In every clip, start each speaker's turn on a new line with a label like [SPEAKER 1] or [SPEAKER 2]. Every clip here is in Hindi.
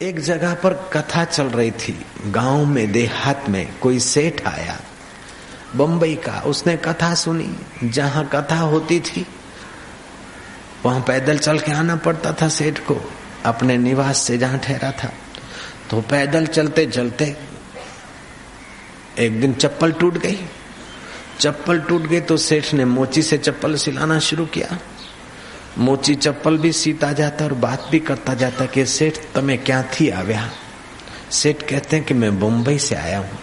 [SPEAKER 1] एक जगह पर कथा चल रही थी, गांव में देहात में कोई सेठ आया बंबई का। उसने कथा सुनी। जहां कथा होती थी वहां पैदल चल के आना पड़ता था सेठ को, अपने निवास से जहां ठहरा था। तो पैदल चलते चलते एक दिन चप्पल टूट गई। चप्पल टूट गई तो सेठ ने मोची से चप्पल सिलाना शुरू किया। मोची चप्पल भी सीता जाता और बात भी करता जाता कि सेठ तमे क्या थी आव्या। सेठ कहते हैं कि मैं बम्बई से आया हूं।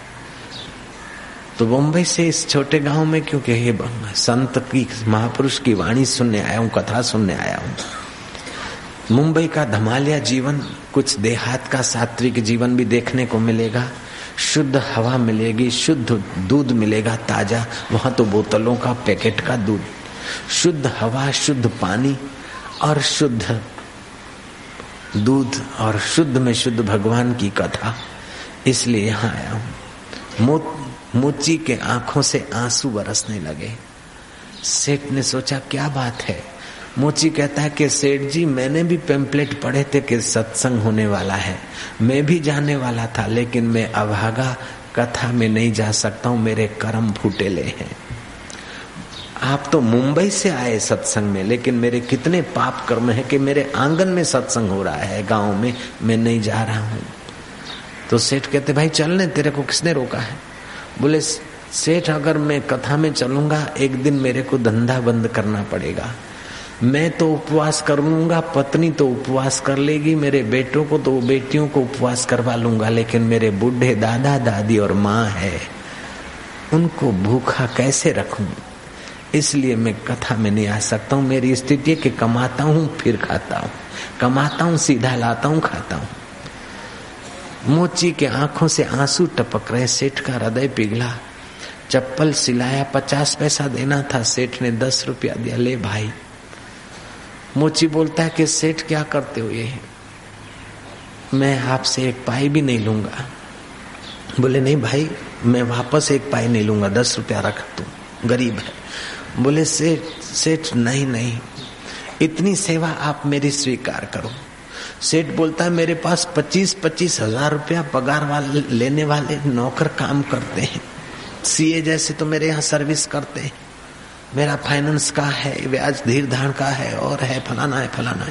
[SPEAKER 1] तो बम्बई से इस छोटे गांव में क्योंकि ये संत की महापुरुष की वाणी सुनने आया हूं, कथा सुनने आया हूं। मुंबई का धमालिया जीवन, कुछ देहात का सात्विक जीवन भी देखने को मिलेगा। शुद्ध हवा मिलेगी, शुद्ध दूध मिलेगा ताजा। वहां तो बोतलों का, पैकेट का दूध। शुद्ध हवा, शुद्ध पानी और शुद्ध दूध और शुद्ध में शुद्ध भगवान की कथा। इसलिए यहाँ आया हूं। मोची के आंखों से आंसू बरसने लगे। सेठ ने सोचा क्या बात है। मोची कहता है कि सेठ जी मैंने भी पैम्पलेट पढ़े थे कि सत्संग होने वाला है, मैं भी जाने वाला था, लेकिन मैं अभागा कथा में नहीं जा सकता हूँ, मेरे कर्म फूटेले हैं। आप तो मुंबई से आए सत्संग में, लेकिन मेरे कितने पाप कर्म है कि मेरे आंगन में सत्संग हो रहा है गांव में, मैं नहीं जा रहा हूँ। तो सेठ कहते भाई चलने, तेरे को किसने रोका है। बोले सेठ अगर मैं कथा में चलूंगा एक दिन मेरे को धंधा बंद करना पड़ेगा। मैं तो उपवास कर लूंगा, पत्नी तो उपवास कर लेगी, मेरे बेटों को तो बेटियों को उपवास करवा लूंगा, लेकिन मेरे बूढ़े दादा दादी और माँ है उनको भूखा कैसे रखूं। इसलिए मैं कथा में नहीं आ सकता हूँ। मेरी स्थिति है कि कमाता हूँ फिर खाता हूँ, कमाता हूँ सीधा लाता हूँ खाता हूँ। मोची के आंखों से आंसू टपक रहे। सेठ का हृदय पिघला। चप्पल सिलाया, 50 पैसा देना था, सेठ ने 10 रुपया दिया, ले भाई। मोची बोलता है कि सेठ क्या करते हो ये, मैं आपसे एक पाई भी नहीं लूंगा। बोले नहीं भाई मैं वापस एक पाई नहीं लूंगा, 10 रुपया रख तू, गरीब है। बोले सेठ नहीं, इतनी सेवा आप मेरी स्वीकार करो। सेठ बोलता है मेरे पास 25-25 हजार रुपया पगार वाले लेने वाले नौकर काम करते हैं, सीए जैसे तो मेरे यहाँ सर्विस करते हैं, मेरा फाइनेंस का है, ब्याज धीर धान का है, और है फलाना है।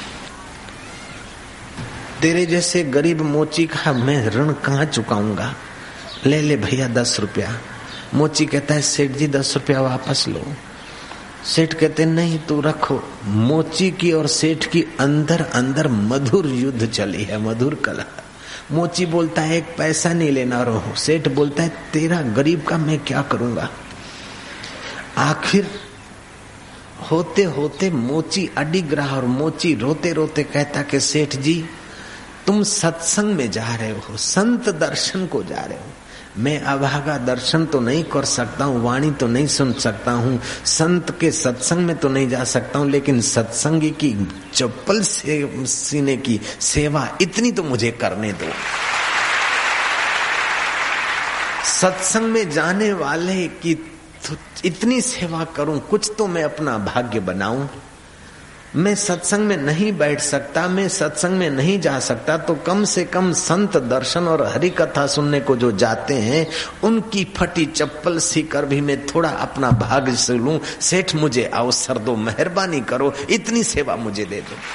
[SPEAKER 1] तेरे जैसे गरीब मोची का मैं ऋण कहाँ चुकाऊंगा, ले भैया 10 रुपया। मोची कहता है सेठ जी 10 रुपया वापस लो। सेठ कहते नहीं तू रखो। मोची की और सेठ की अंदर मधुर युद्ध चली है, मधुर कला। मोची बोलता है एक पैसा नहीं लेना रहो। सेठ बोलता है तेरा गरीब का मैं क्या करूंगा। आखिर होते होते मोची अडिग रहा और मोची रोते रोते कहता कि सेठ जी तुम सत्संग में जा रहे हो, संत दर्शन को जा रहे हो, मैं अभागा दर्शन तो नहीं कर सकता हूँ, वाणी तो नहीं सुन सकता हूँ, संत के सत्संग में तो नहीं जा सकता हूँ, लेकिन सत्संगी की चप्पल से सीने की सेवा इतनी तो मुझे करने दो। सत्संग में जाने वाले की तो इतनी सेवा करूं, कुछ तो मैं अपना भाग्य बनाऊं। मैं सत्संग में नहीं बैठ सकता, मैं सत्संग में नहीं जा सकता, तो कम से कम संत दर्शन और हरि कथा सुनने को जो जाते हैं उनकी फटी चप्पल सीकर भी मैं थोड़ा अपना भाग्य से लूं। सेठ मुझे अवसर दो, मेहरबानी करो, इतनी सेवा मुझे दे दो।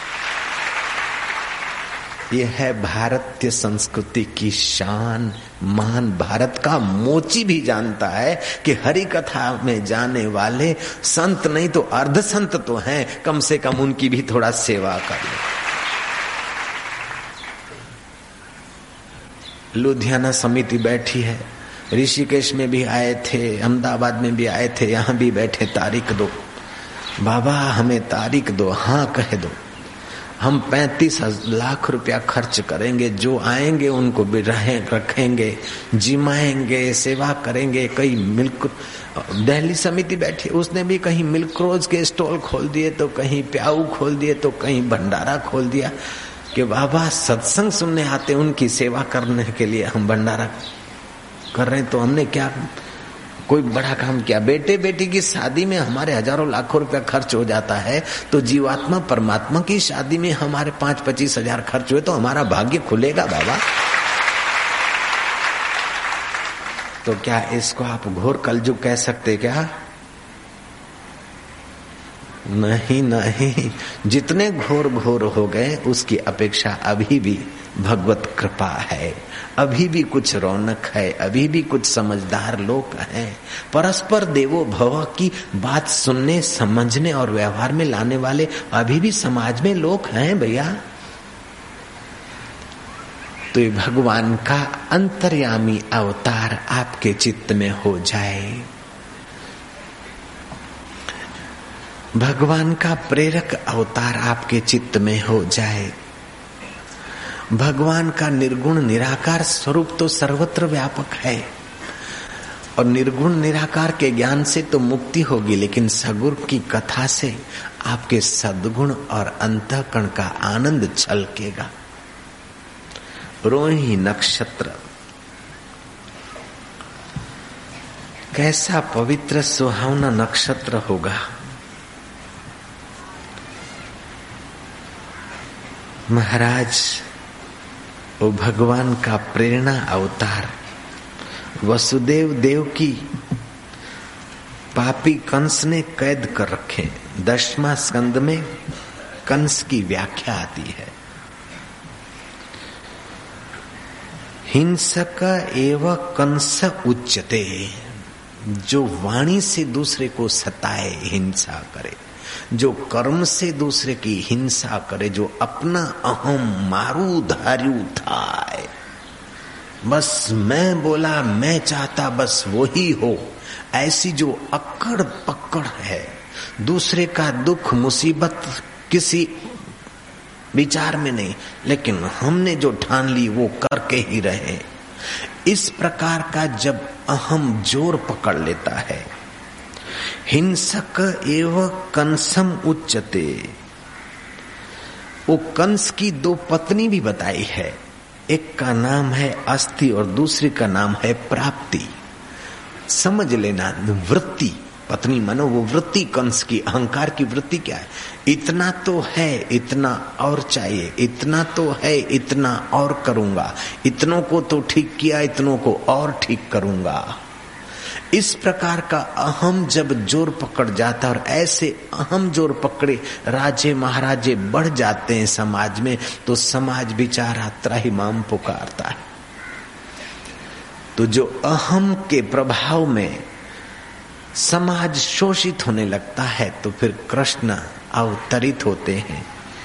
[SPEAKER 1] ये है भारतीय संस्कृति की शान मान। भारत का मोची भी जानता है कि हरि कथा में जाने वाले संत नहीं तो अर्ध संत तो हैं, कम से कम उनकी भी थोड़ा सेवा कर लो। लुधियाना समिति बैठी है, ऋषिकेश में भी आए थे, अहमदाबाद में भी आए थे, यहाँ भी बैठे। तारीख दो बाबा, हमें तारीख दो, हाँ कह दो, हम 35 लाख रुपया खर्च करेंगे, जो आएंगे उनको भी रखेंगे, जिमाएंगे, सेवा करेंगे। कई मिल्क दिल्ली समिति बैठी, उसने भी कहीं मिल्क रोज के स्टॉल खोल दिए, तो कहीं प्याऊ खोल दिए, तो कहीं भंडारा खोल दिया कि बाबा सत्संग सुनने आते, उनकी सेवा करने के लिए हम भंडारा कर रहे हैं। तो हमने क्या कोई बड़ा काम किया, बेटे बेटी की शादी में हमारे हजारों लाखों रुपया खर्च हो जाता है, तो जीवात्मा परमात्मा की शादी में हमारे 5-25 हजार खर्च हुए तो हमारा भाग्य खुलेगा बाबा। तो क्या इसको आप घोर कलयुग कह सकते क्या? नहीं नहीं, जितने घोर घोर हो गए उसकी अपेक्षा अभी भी भगवत कृपा है, अभी भी कुछ रौनक है, अभी भी कुछ समझदार लोग हैं। परस्पर देवो भव की बात सुनने, समझने और व्यवहार में लाने वाले अभी भी समाज में लोग हैं भैया। तो ये भगवान का अंतर्यामी अवतार आपके चित्त में हो जाए, भगवान का प्रेरक अवतार आपके चित्त में हो जाए। भगवान का निर्गुण निराकार स्वरूप तो सर्वत्र व्यापक है, और निर्गुण निराकार के ज्ञान से तो मुक्ति होगी, लेकिन सगुण की कथा से आपके सद्गुण और अंतःकरण का आनंद छलकेगा। रोहिणी नक्षत्र कैसा पवित्र सुहावना नक्षत्र होगा। महाराज वो भगवान का प्रेरणा अवतार वसुदेव देव की पापी कंस ने कैद कर रखे। 10वां स्कंद में कंस की व्याख्या आती है, हिंसक एव कंस उच्यते, जो वाणी से दूसरे को सताए, हिंसा करे, जो कर्म से दूसरे की हिंसा करे, जो अपना अहम मारू धारू थाए, बस मैं बोला मैं चाहता बस वही हो, ऐसी जो अक्कड़ पकड़ है, दूसरे का दुख मुसीबत किसी विचार में नहीं, लेकिन हमने जो ठान ली वो करके ही रहे, इस प्रकार का जब अहम जोर पकड़ लेता है। हिंसक एव कंसम उच्चते, वो कंस की 2 पत्नी भी बताई है, एक का नाम है अस्थि और दूसरी का नाम है प्राप्ति। समझ लेना, वृत्ति पत्नी मानो वो वृत्ति कंस की, अहंकार की वृत्ति क्या है, इतना तो है इतना और चाहिए, इतना तो है इतना और करूंगा, इतनों को तो ठीक किया इतनों को और ठीक करूंगा। इस प्रकार का अहम जब जोर पकड़ जाता है, और ऐसे अहम जोर पकड़े राजे महाराजे बढ़ जाते हैं समाज में, तो समाज बेचारा त्राहिमाम पुकारता है। तो जो अहम के प्रभाव में समाज शोषित होने लगता है, तो फिर कृष्ण अवतरित होते हैं।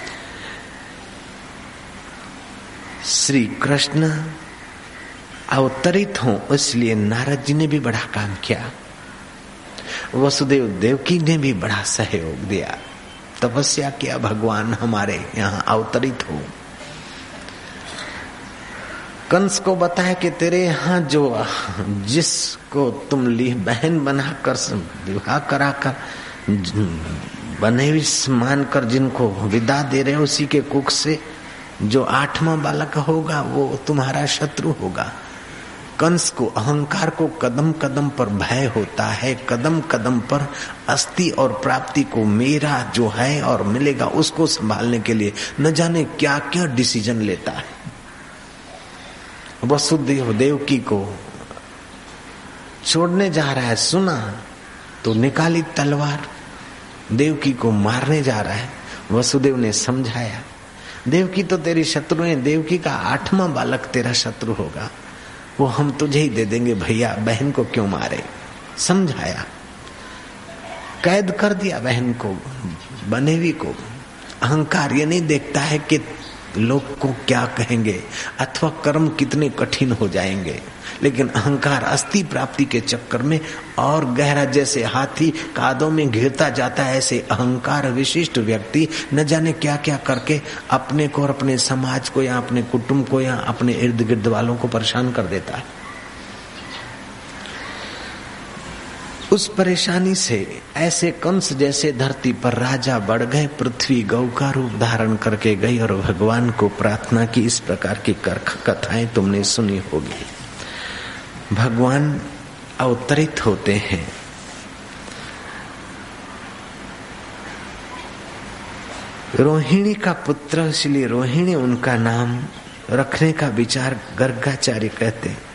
[SPEAKER 1] श्री कृष्ण अवतरित हों, इसलिए नारद जी ने भी बड़ा काम किया, वसुदेव देवकी ने भी बड़ा सहयोग दिया, तपस्या किया भगवान हमारे यहाँ अवतरित हो। कंस को बताया कि तेरे यहाँ जो जिसको तुम ली बहन बनाकर विवाह कराकर बने मानकर जिनको विदा दे रहे हो, उसी के कुख से जो 8वां बालक होगा वो तुम्हारा शत्रु होगा। कंस को अहंकार को कदम कदम पर भय होता है, कदम कदम पर अस्थि और प्राप्ति को मेरा जो है और मिलेगा उसको संभालने के लिए न जाने क्या क्या डिसीजन लेता है। वसुदेव देवकी को छोड़ने जा रहा है, सुना तो निकाली तलवार, देवकी को मारने जा रहा है। वसुदेव ने समझाया, देवकी तो तेरी शत्रु है, देवकी का 8वां बालक तेरा शत्रु होगा, वो हम तुझे ही दे देंगे भैया, बहन को क्यों मारे। समझाया, कैद कर दिया बहन को, बनेवी को। अहंकार ये नहीं देखता है कि लोग को क्या कहेंगे अथवा कर्म कितने कठिन हो जाएंगे, लेकिन अहंकार अस्थि प्राप्ति के चक्कर में और गहरा, जैसे हाथी कादों में घिरता जाता है, ऐसे अहंकार विशिष्ट व्यक्ति न जाने क्या क्या करके अपने को और अपने समाज को या अपने कुटुंब को या अपने इर्द गिर्द वालों को परेशान कर देता है। उस परेशानी से ऐसे कंस जैसे धरती पर राजा बढ़ गए, पृथ्वी गौ का रूप धारण करके गई और भगवान को प्रार्थना की। इस प्रकार की कथाएं तुमने सुनी होगी। भगवान अवतरित होते हैं। रोहिणी का पुत्र, इसलिए रोहिणी उनका नाम रखने का विचार गर्गाचार्य कहते हैं।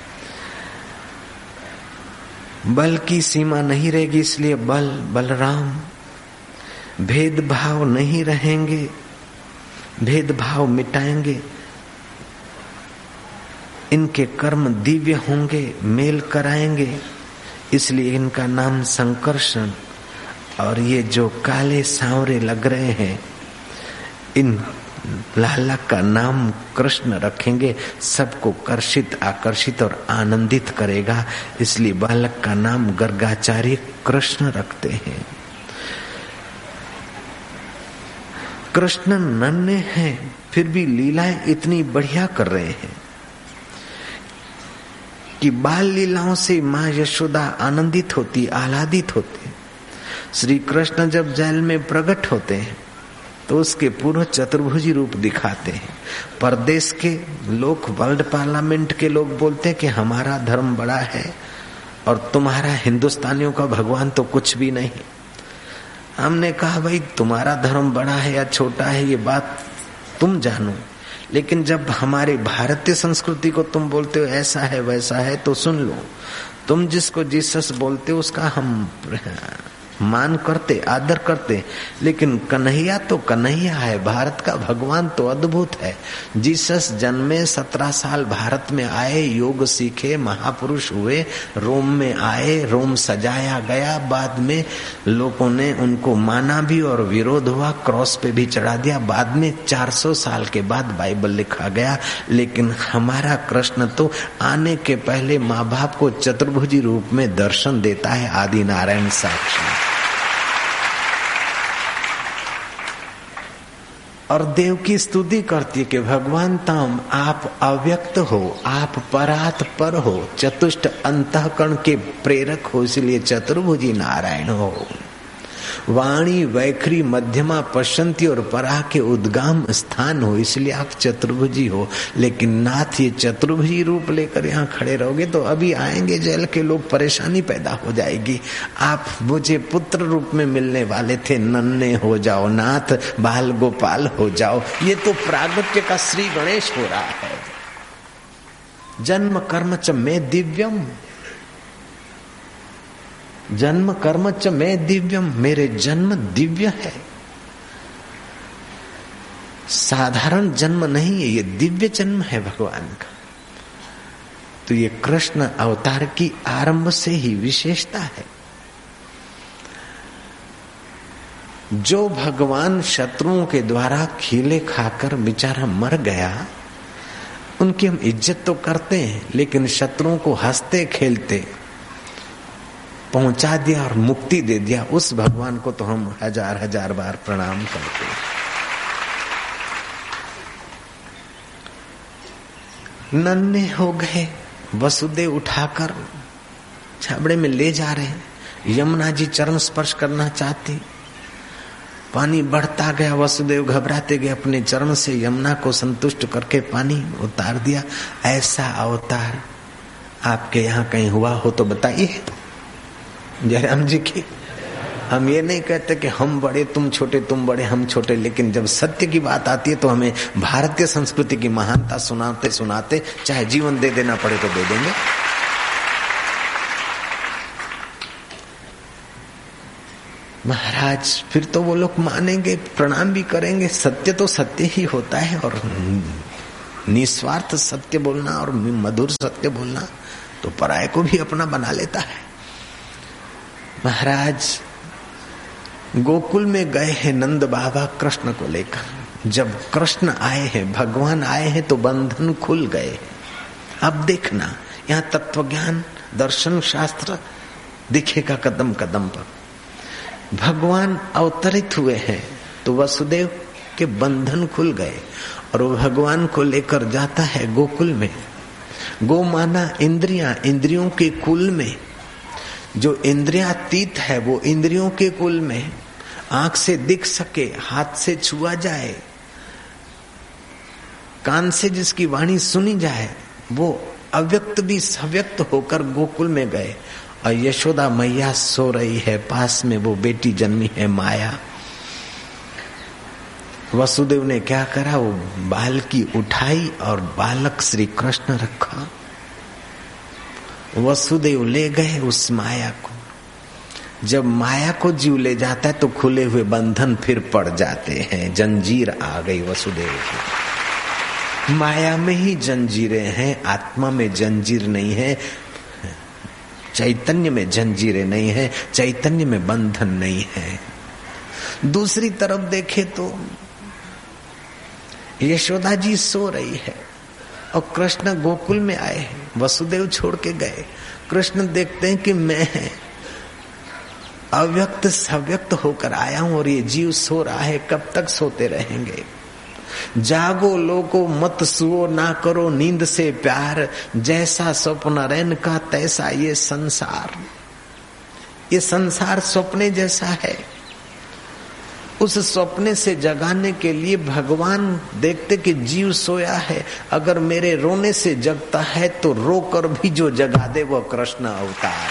[SPEAKER 1] बल की सीमा नहीं रहेगी, इसलिए बल बलराम। भेदभाव नहीं रहेंगे, भेदभाव मिटाएंगे। इनके कर्म दिव्य होंगे, मेल कराएंगे, इसलिए इनका नाम संकर्षण। और ये जो काले सांवरे लग रहे हैं, इन लाला का नाम कृष्ण रखेंगे, सबको कर्षित, आकर्षित और आनंदित करेगा। इसलिए बालक का नाम गर्गाचार्य कृष्ण रखते हैं। कृष्ण नन्हे हैं, फिर भी लीलाएं इतनी बढ़िया कर रहे हैं कि बाल लीलाओं से माँ यशोदा आनंदित होती, आह्लादित होती। श्री कृष्ण जब जेल में प्रकट होते हैं तो उसके पूर्व चतुर्भुजी रूप दिखाते हैं। परदेश के लोग, वर्ल्ड पार्लियामेंट के लोग बोलते हैं कि हमारा धर्म बड़ा है और तुम्हारा हिंदुस्तानियों का भगवान तो कुछ भी नहीं। हमने कहा भाई तुम्हारा धर्म बड़ा है या छोटा है ये बात तुम जानो, लेकिन जब हमारी भारतीय संस्कृति को तुम बोलते हो ऐसा है वैसा है तो सुन लो। तुम जिसको जीसस बोलते हो उसका हम मान करते, आदर करते, लेकिन कन्हैया तो कन्हैया है। भारत का भगवान तो अद्भुत है। जीसस जन्मे, 17 साल भारत में आए, योग सीखे, महापुरुष हुए, रोम में आए, रोम सजाया गया। बाद में लोगों ने उनको माना भी और विरोध हुआ, क्रॉस पे भी चढ़ा दिया। बाद में 400 साल के बाद बाइबल लिखा गया। लेकिन हमारा कृष्ण तो आने के पहले माँ बाप को चतुर्भुजी रूप में दर्शन देता है, आदि नारायण साक्षी। और देव की स्तुति करती है कि भगवान ताम आप अव्यक्त हो, आप परात पर हो, चतुष्ट अंतःकरण के प्रेरक हो, इसलिए चतुर्भुजी नारायण हो। वाणी वैखरी मध्यमा पश्चंती और पराह के उद्गाम स्थान हो, इसलिए आप चतुर्भुजी हो। लेकिन नाथ ये चतुर्भुजी रूप लेकर यहाँ खड़े रहोगे तो अभी आएंगे जेल के लोग, परेशानी पैदा हो जाएगी। आप मुझे पुत्र रूप में मिलने वाले थे, नन्हे हो जाओ नाथ, बाल गोपाल हो जाओ। ये तो प्रागट्य का श्री गणेश हो रहा है। जन्म कर्म च में दिव्यम, जन्म कर्म च मैं दिव्यम, मेरे जन्म दिव्य है। साधारण जन्म नहीं है, ये दिव्य जन्म है भगवान का। तो ये कृष्ण अवतार की आरंभ से ही विशेषता है। जो भगवान शत्रुओं के द्वारा खीले खाकर बेचारा मर गया, उनकी हम इज्जत तो करते हैं, लेकिन शत्रुओं को हंसते खेलते पहुंचा दिया और मुक्ति दे दिया, उस भगवान को तो हम हजार हजार बार प्रणाम करते हैं। नन्हे हो गए, वसुदेव उठाकर छाबड़े में ले जा रहे हैं। यमुना जी चरण स्पर्श करना चाहती, पानी बढ़ता गया, वसुदेव घबराते गए, अपने चरण से यमुना को संतुष्ट करके पानी उतार दिया। ऐसा अवतार आपके यहाँ कहीं हुआ हो तो बताइए। जयराम जी की। हम ये नहीं कहते कि हम बड़े तुम छोटे, तुम बड़े हम छोटे, लेकिन जब सत्य की बात आती है तो हमें भारतीय संस्कृति की महानता सुनाते सुनाते चाहे जीवन दे देना पड़े तो दे देंगे। महाराज फिर तो वो लोग मानेंगे, प्रणाम भी करेंगे। सत्य तो सत्य ही होता है, और निस्वार्थ सत्य बोलना और मधुर सत्य बोलना तो पराये को भी अपना बना लेता है। महाराज गोकुल में गए हैं नंद बाबा कृष्ण को लेकर। जब कृष्ण आए हैं, भगवान आए हैं तो बंधन खुल गए। अब देखना, यहाँ तत्वज्ञान दर्शन शास्त्र दिखेगा कदम कदम पर। भगवान अवतरित हुए हैं तो वसुदेव के बंधन खुल गए और वो भगवान को लेकर जाता है गोकुल में। गो माना इंद्रियां, इंद्रियों के कुल में। जो इंद्रियातीत है वो इंद्रियों के कुल में, आंख से दिख सके, हाथ से छुआ जाए, कान से जिसकी वाणी सुनी जाए, वो अव्यक्त भी सव्यक्त होकर गोकुल में गए और यशोदा मैया सो रही है, पास में वो बेटी जन्मी है माया। वसुदेव ने क्या करा, वो बालकी उठाई और बालक श्री कृष्ण रखा। वसुदेव ले गए उस माया को। जब माया को जीव ले जाता है तो खुले हुए बंधन फिर पड़ जाते हैं। जंजीर आ गई वसुदेव की। माया में ही जंजीरें हैं, आत्मा में जंजीर नहीं है। चैतन्य में जंजीरें नहीं है, चैतन्य में बंधन नहीं है। दूसरी तरफ देखे तो यशोदा जी सो रही है और कृष्ण गोकुल में आए हैं। वसुदेव छोड़ के गए। कृष्ण देखते हैं कि मैं अव्यक्त सव्यक्त होकर आया हूं और ये जीव सो रहा है, कब तक सोते रहेंगे। जागो लोगो मत सुओ, ना करो नींद से प्यार, जैसा स्वप्न रैन का तैसा ये संसार। ये संसार स्वप्ने जैसा है। उस स्वप्ने से जगाने के लिए भगवान देखते कि जीव सोया है, अगर मेरे रोने से जगता है तो रोकर भी जो जगा दे वह कृष्ण अवतार।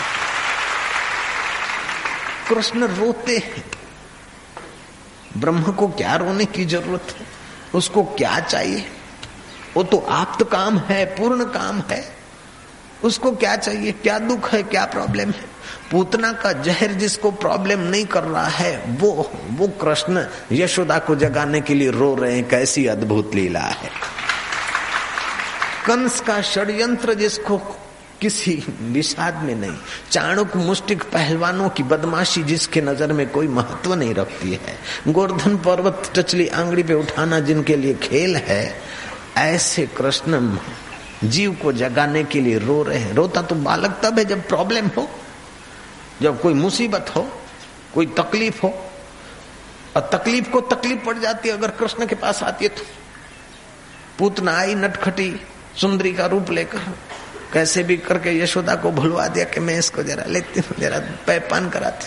[SPEAKER 1] कृष्ण रोते हैं। ब्रह्म को क्या रोने की जरूरत है, उसको क्या चाहिए? वो तो आप्त काम है, पूर्ण काम है। उसको क्या चाहिए, क्या दुख है, क्या प्रॉब्लम है? पूतना का जहर जिसको प्रॉब्लम नहीं कर रहा है, वो कृष्ण यशोदा को जगाने के लिए रो रहे हैं। कैसी अद्भुत लीला है। कंस का षड्यंत्र जिसको किसी विषाद में नहीं, चाणक्य मुष्टिक पहलवानों की बदमाशी जिसके नजर में कोई महत्व नहीं रखती है, गोवर्धन पर्वत टचली आंगड़ी पे उठाना जिनके लिए खेल है, ऐसे कृष्ण जीव को जगाने के लिए रो रहे हैं। रोता तो बालक तब है जब प्रॉब्लम हो, जब कोई मुसीबत हो, कोई तकलीफ हो। और तकलीफ को तकलीफ पड़ जाती है अगर कृष्ण के पास आती है तो। पूतना आई नटखटी सुंदरी का रूप लेकर, कैसे भी करके यशोदा को भुलवा दिया कि मैं इसको जरा लेती हूँ, जरा पैपान कराती।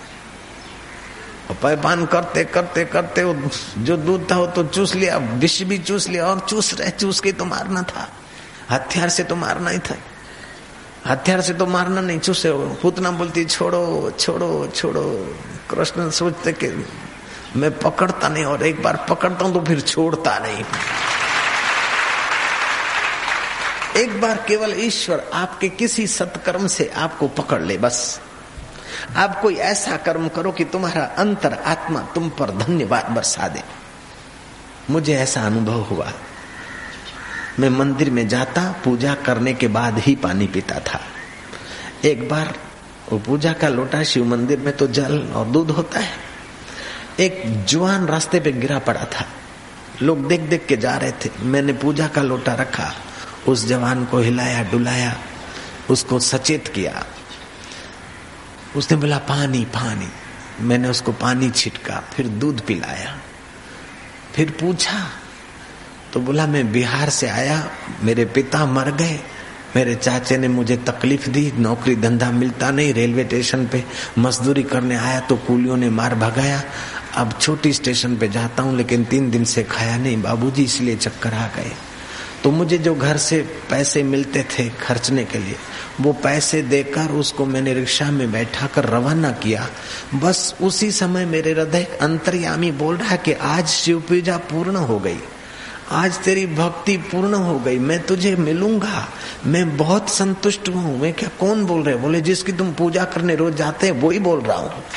[SPEAKER 1] और पैपान करते करते करते वो जो दूध था वो तो चूस लिया, विष भी चूस लिया और चूस के तो मारना था। हथियार से तो मारना ही था, हथियार से तो मारना नहीं, चूसे। पूतना बोलती छोड़ो छोड़ो छोड़ो। कृष्ण सोचते कि मैं पकड़ता नहीं, और एक बार पकड़ता हूं तो फिर छोड़ता नहीं। एक बार केवल ईश्वर आपके किसी सत्कर्म से आपको पकड़ ले, बस। आप कोई ऐसा कर्म करो कि तुम्हारा अंतर आत्मा तुम पर धन्यवाद बरसा दे। मुझे ऐसा अनुभव हुआ। मैं मंदिर में जाता, पूजा करने के बाद ही पानी पीता था। एक बार वो पूजा का लोटा, शिव मंदिर में तो जल और दूध होता है, एक जवान रास्ते पे गिरा पड़ा था। लोग देख देख के जा रहे थे। मैंने पूजा का लोटा रखा, उस जवान को हिलाया डुलाया, उसको सचेत किया। उसने बोला पानी पानी। मैंने उसको पानी छिटका, फिर दूध पिलाया। फिर पूछा तो बोला मैं बिहार से आया, मेरे पिता मर गए, मेरे चाचे ने मुझे तकलीफ दी, नौकरी धंधा मिलता नहीं, रेलवे स्टेशन पे मजदूरी करने आया तो कूलियों ने मार भगाया। अब छोटी स्टेशन पे जाता हूँ लेकिन 3 दिन से खाया नहीं बाबूजी, इसलिए चक्कर आ गए। तो मुझे जो घर से पैसे मिलते थे खर्चने के लिए, वो पैसे देकर उसको मैंने रिक्शा में बैठा कर रवाना किया। बस उसी समय मेरे हृदय अंतर्यामी बोल रहा है कि आज शिव पूजा पूर्ण हो गई, आज तेरी भक्ति पूर्ण हो गई, मैं तुझे मिलूंगा, मैं बहुत संतुष्ट हूँ। मैं क्या, कौन बोल रहे? बोले जिसकी तुम पूजा करने रोज जाते हैं वो ही बोल रहा हूँ।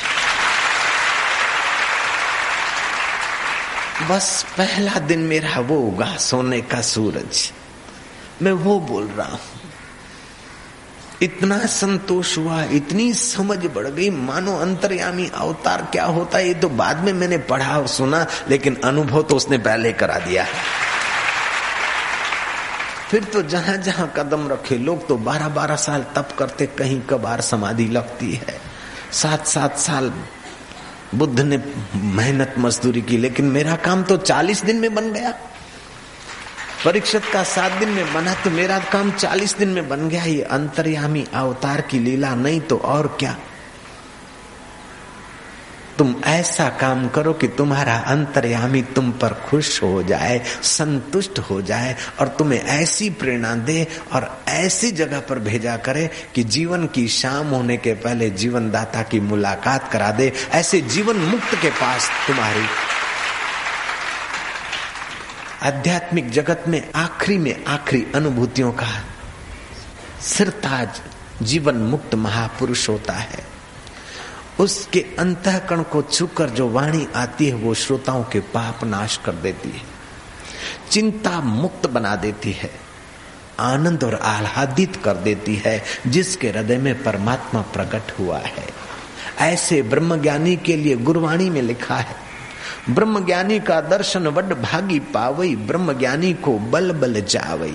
[SPEAKER 1] बस पहला दिन मेरा वो उगा सोने का सूरज, मैं वो बोल रहा हूँ। इतना संतोष हुआ, इतनी समझ बढ़ गई, मानो अंतर्यामी अवतार क्या होता है ये तो बाद में मैंने पढ़ा और सुना, लेकिन अनुभव तो उसने पहले करा दिया। फिर तो जहां जहां कदम रखे लोग तो 12-12 साल तप करते, कहीं कबार समाधि लगती है। 7-7 साल बुद्ध ने मेहनत मजदूरी की, लेकिन मेरा काम तो 40 दिन में बन गया। परीक्षित का 7 दिन में बना तो मेरा काम 40 दिन में बन गया। ये अंतर्यामी अवतार की लीला नहीं तो और क्या। तुम ऐसा काम करो कि तुम्हारा अंतर्यामी तुम पर खुश हो जाए, संतुष्ट हो जाए और तुम्हें ऐसी प्रेरणा दे और ऐसी जगह पर भेजा करे कि जीवन की शाम होने के पहले जीवन दाता की मुलाकात करा दे। ऐसे जीवन मुक्त के पास तुम्हारी आध्यात्मिक जगत में आखिरी अनुभूतियों का सिरताज जीवन मुक्त महापुरुष होता है। उसके अंतःकरण को छूकर जो वाणी आती है वो श्रोताओं के पाप नाश कर देती है, चिंता मुक्त बना देती है, आनंद और आह्लादित कर देती है, जिसके हृदय में परमात्मा प्रकट हुआ है। ऐसे ब्रह्मज्ञानी के लिए गुरवाणी में लिखा है, ब्रह्मज्ञानी का दर्शन वड भागी पावई, ब्रह्मज्ञानी को बल बल जावई।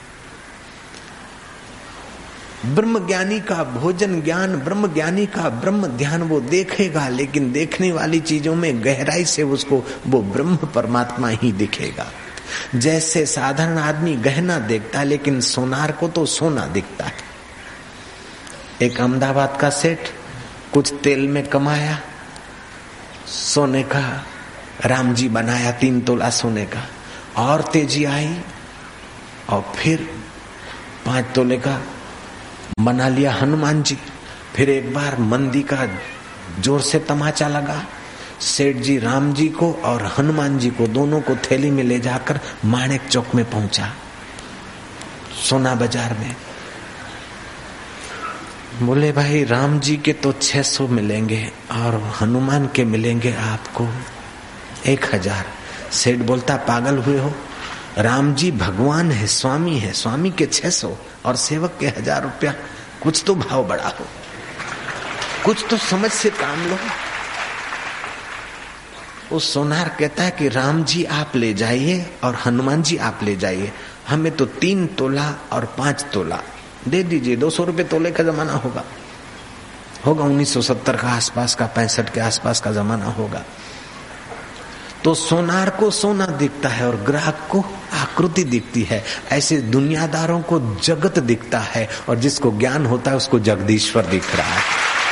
[SPEAKER 1] ब्रह्मज्ञानी का भोजन ज्ञान, ब्रह्मज्ञानी का ब्रह्म ध्यान वो देखेगा, लेकिन देखने वाली चीजों में गहराई से उसको वो ब्रह्म परमात्मा ही दिखेगा। जैसे साधारण आदमी गहना देखता है लेकिन सोनार को तो सोना दिखता है। एक अहमदाबाद का सेठ कुछ तेल में कमाया, सोने का राम जी बनाया 3 तोला सोने का, और तेजी आई और फिर 5 तोले का बना लिया हनुमान जी। फिर एक बार मंदी का जोर से तमाचा लगा, सेठ जी राम जी को और हनुमान जी को दोनों को थैली में ले जाकर माणिक चौक में पहुंचा, सोना बाजार में। बोले भाई राम जी के तो 600 मिलेंगे और हनुमान के मिलेंगे आपको 1000। सेठ बोलता पागल हुए हो, राम जी भगवान है, स्वामी है, स्वामी के 600 और सेवक के 1000 रुपया, कुछ तो भाव बड़ा हो, कुछ तो समझ से काम लो। उस सोनार कहता है कि राम जी आप ले जाइए और हनुमान जी आप ले जाइए, हमें तो 3 तोला और 5 तोला दे दीजिए। 200 रुपये तोले का जमाना होगा 1970 का आसपास का, 65 के आसपास का जमाना होगा। तो सोनार को सोना दिखता है और ग्राहक को आकृति दिखती है। ऐसे दुनियादारों को जगत दिखता है और जिसको ज्ञान होता है उसको जगदीश्वर दिख रहा है।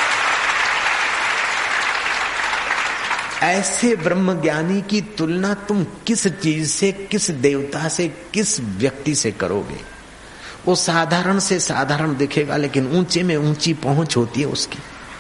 [SPEAKER 1] ऐसे ब्रह्मज्ञानी की तुलना तुम किस चीज से, किस देवता से, किस व्यक्ति से करोगे? वो साधारण से साधारण दिखेगा लेकिन ऊंचे में ऊंची पहुंच होती है उसकी।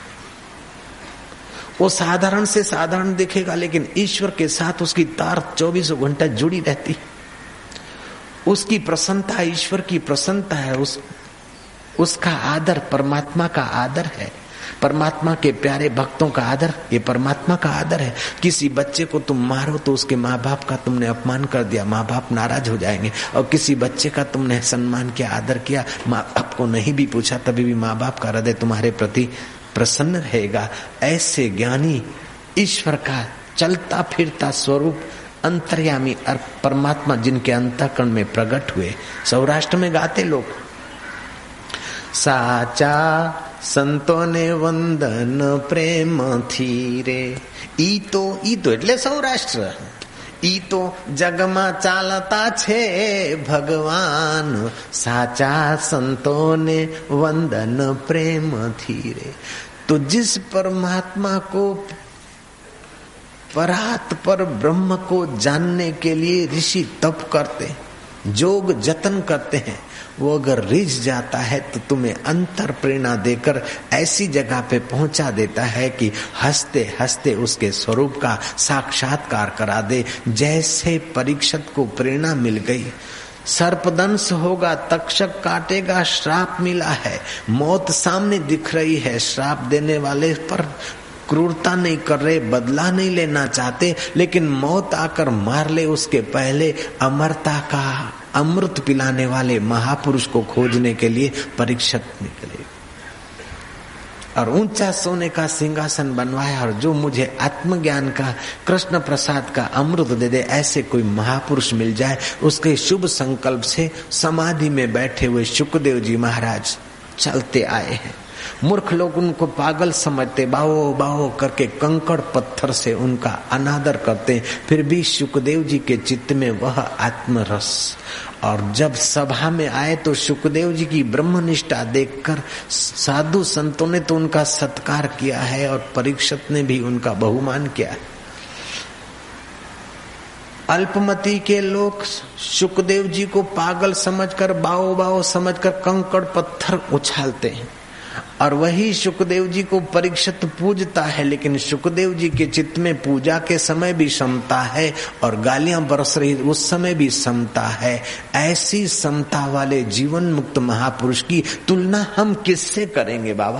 [SPEAKER 1] वो साधारण से साधारण दिखेगा लेकिन ईश्वर के साथ उसकी तार 24 घंटा जुड़ी रहती। उसकी प्रसन्नता ईश्वर की प्रसन्नता है, उसका आदर परमात्मा का आदर है, परमात्मा के प्यारे भक्तों का आदर ये परमात्मा का आदर है। किसी बच्चे को तुम मारो तो उसके माँ बाप का तुमने अपमान कर दिया, माँ बाप नाराज हो जाएंगे। और किसी बच्चे का तुमने सम्मान किया, आदर किया, माँ बाप को नहीं भी पूछा तभी भी माँ बाप का हृदय तुम्हारे प्रति प्रसन्न रहेगा। ऐसे ज्ञानी ईश्वर का चलता फिरता स्वरूप अंतर्यामी और परमात्मा जिनके अंतःकरण में प्रकट हुए। सौराष्ट्र में गाते लोग, साचा संतोने वंदन प्रेम थी रे। ई तो એટલે સૌરાષ્ટ્ર, ઈ તો જગમાં ચાલતા છે ભગવાન, સાચા સંતોને वंदन प्रेम थी रे। तो जिस परमात्मा को, परात पर ब्रह्म को जानने के लिए ऋषि तप करते, जोग जतन करते हैं, वो अगर रिझ जाता है तो तुम्हें अंतर प्रेरणा देकर ऐसी जगह पे पहुंचा देता है कि हंसते हंसते उसके स्वरूप का साक्षात्कार करा दे। जैसे परीक्षित को प्रेरणा मिल गई, सर्पदंश होगा, तक्षक काटेगा, श्राप मिला है, मौत सामने दिख रही है, श्राप देने वाले पर क्रूरता नहीं कर रहे, बदला नहीं लेना चाहते, लेकिन मौत आकर मार ले उसके पहले अमरता का अमृत पिलाने वाले महापुरुष को खोजने के लिए परीक्षित निकले और ऊंचा सोने का सिंहासन बनवाया। और जो मुझे आत्मज्ञान का, कृष्ण प्रसाद का अमृत दे दे, ऐसे कोई महापुरुष मिल जाए। उसके शुभ संकल्प से समाधि में बैठे हुए शुकदेव जी महाराज चलते आए हैं। मूर्ख लोग उनको पागल समझते, बाओ बाओ करके कंकड़ पत्थर से उनका अनादर करते। फिर भी सुखदेव जी के चित्त में वह आत्मरस, और जब सभा में आए तो सुखदेव जी की ब्रह्मनिष्ठा देखकर साधु संतों ने तो उनका सत्कार किया है और परीक्षित ने भी उनका बहुमान किया है। अल्पमति के लोग सुखदेव जी को पागल समझकर, बाओ बाओ समझकर कंकड़ पत्थर उछालते हैं, और वही सुखदेव जी को परीक्षित पूजता है। लेकिन सुखदेव जी के चित्त में पूजा के समय भी समता है और गालियां बरस रही उस समय भी समता है। ऐसी समता वाले जीवन मुक्त महापुरुष की तुलना हम किससे करेंगे बाबा?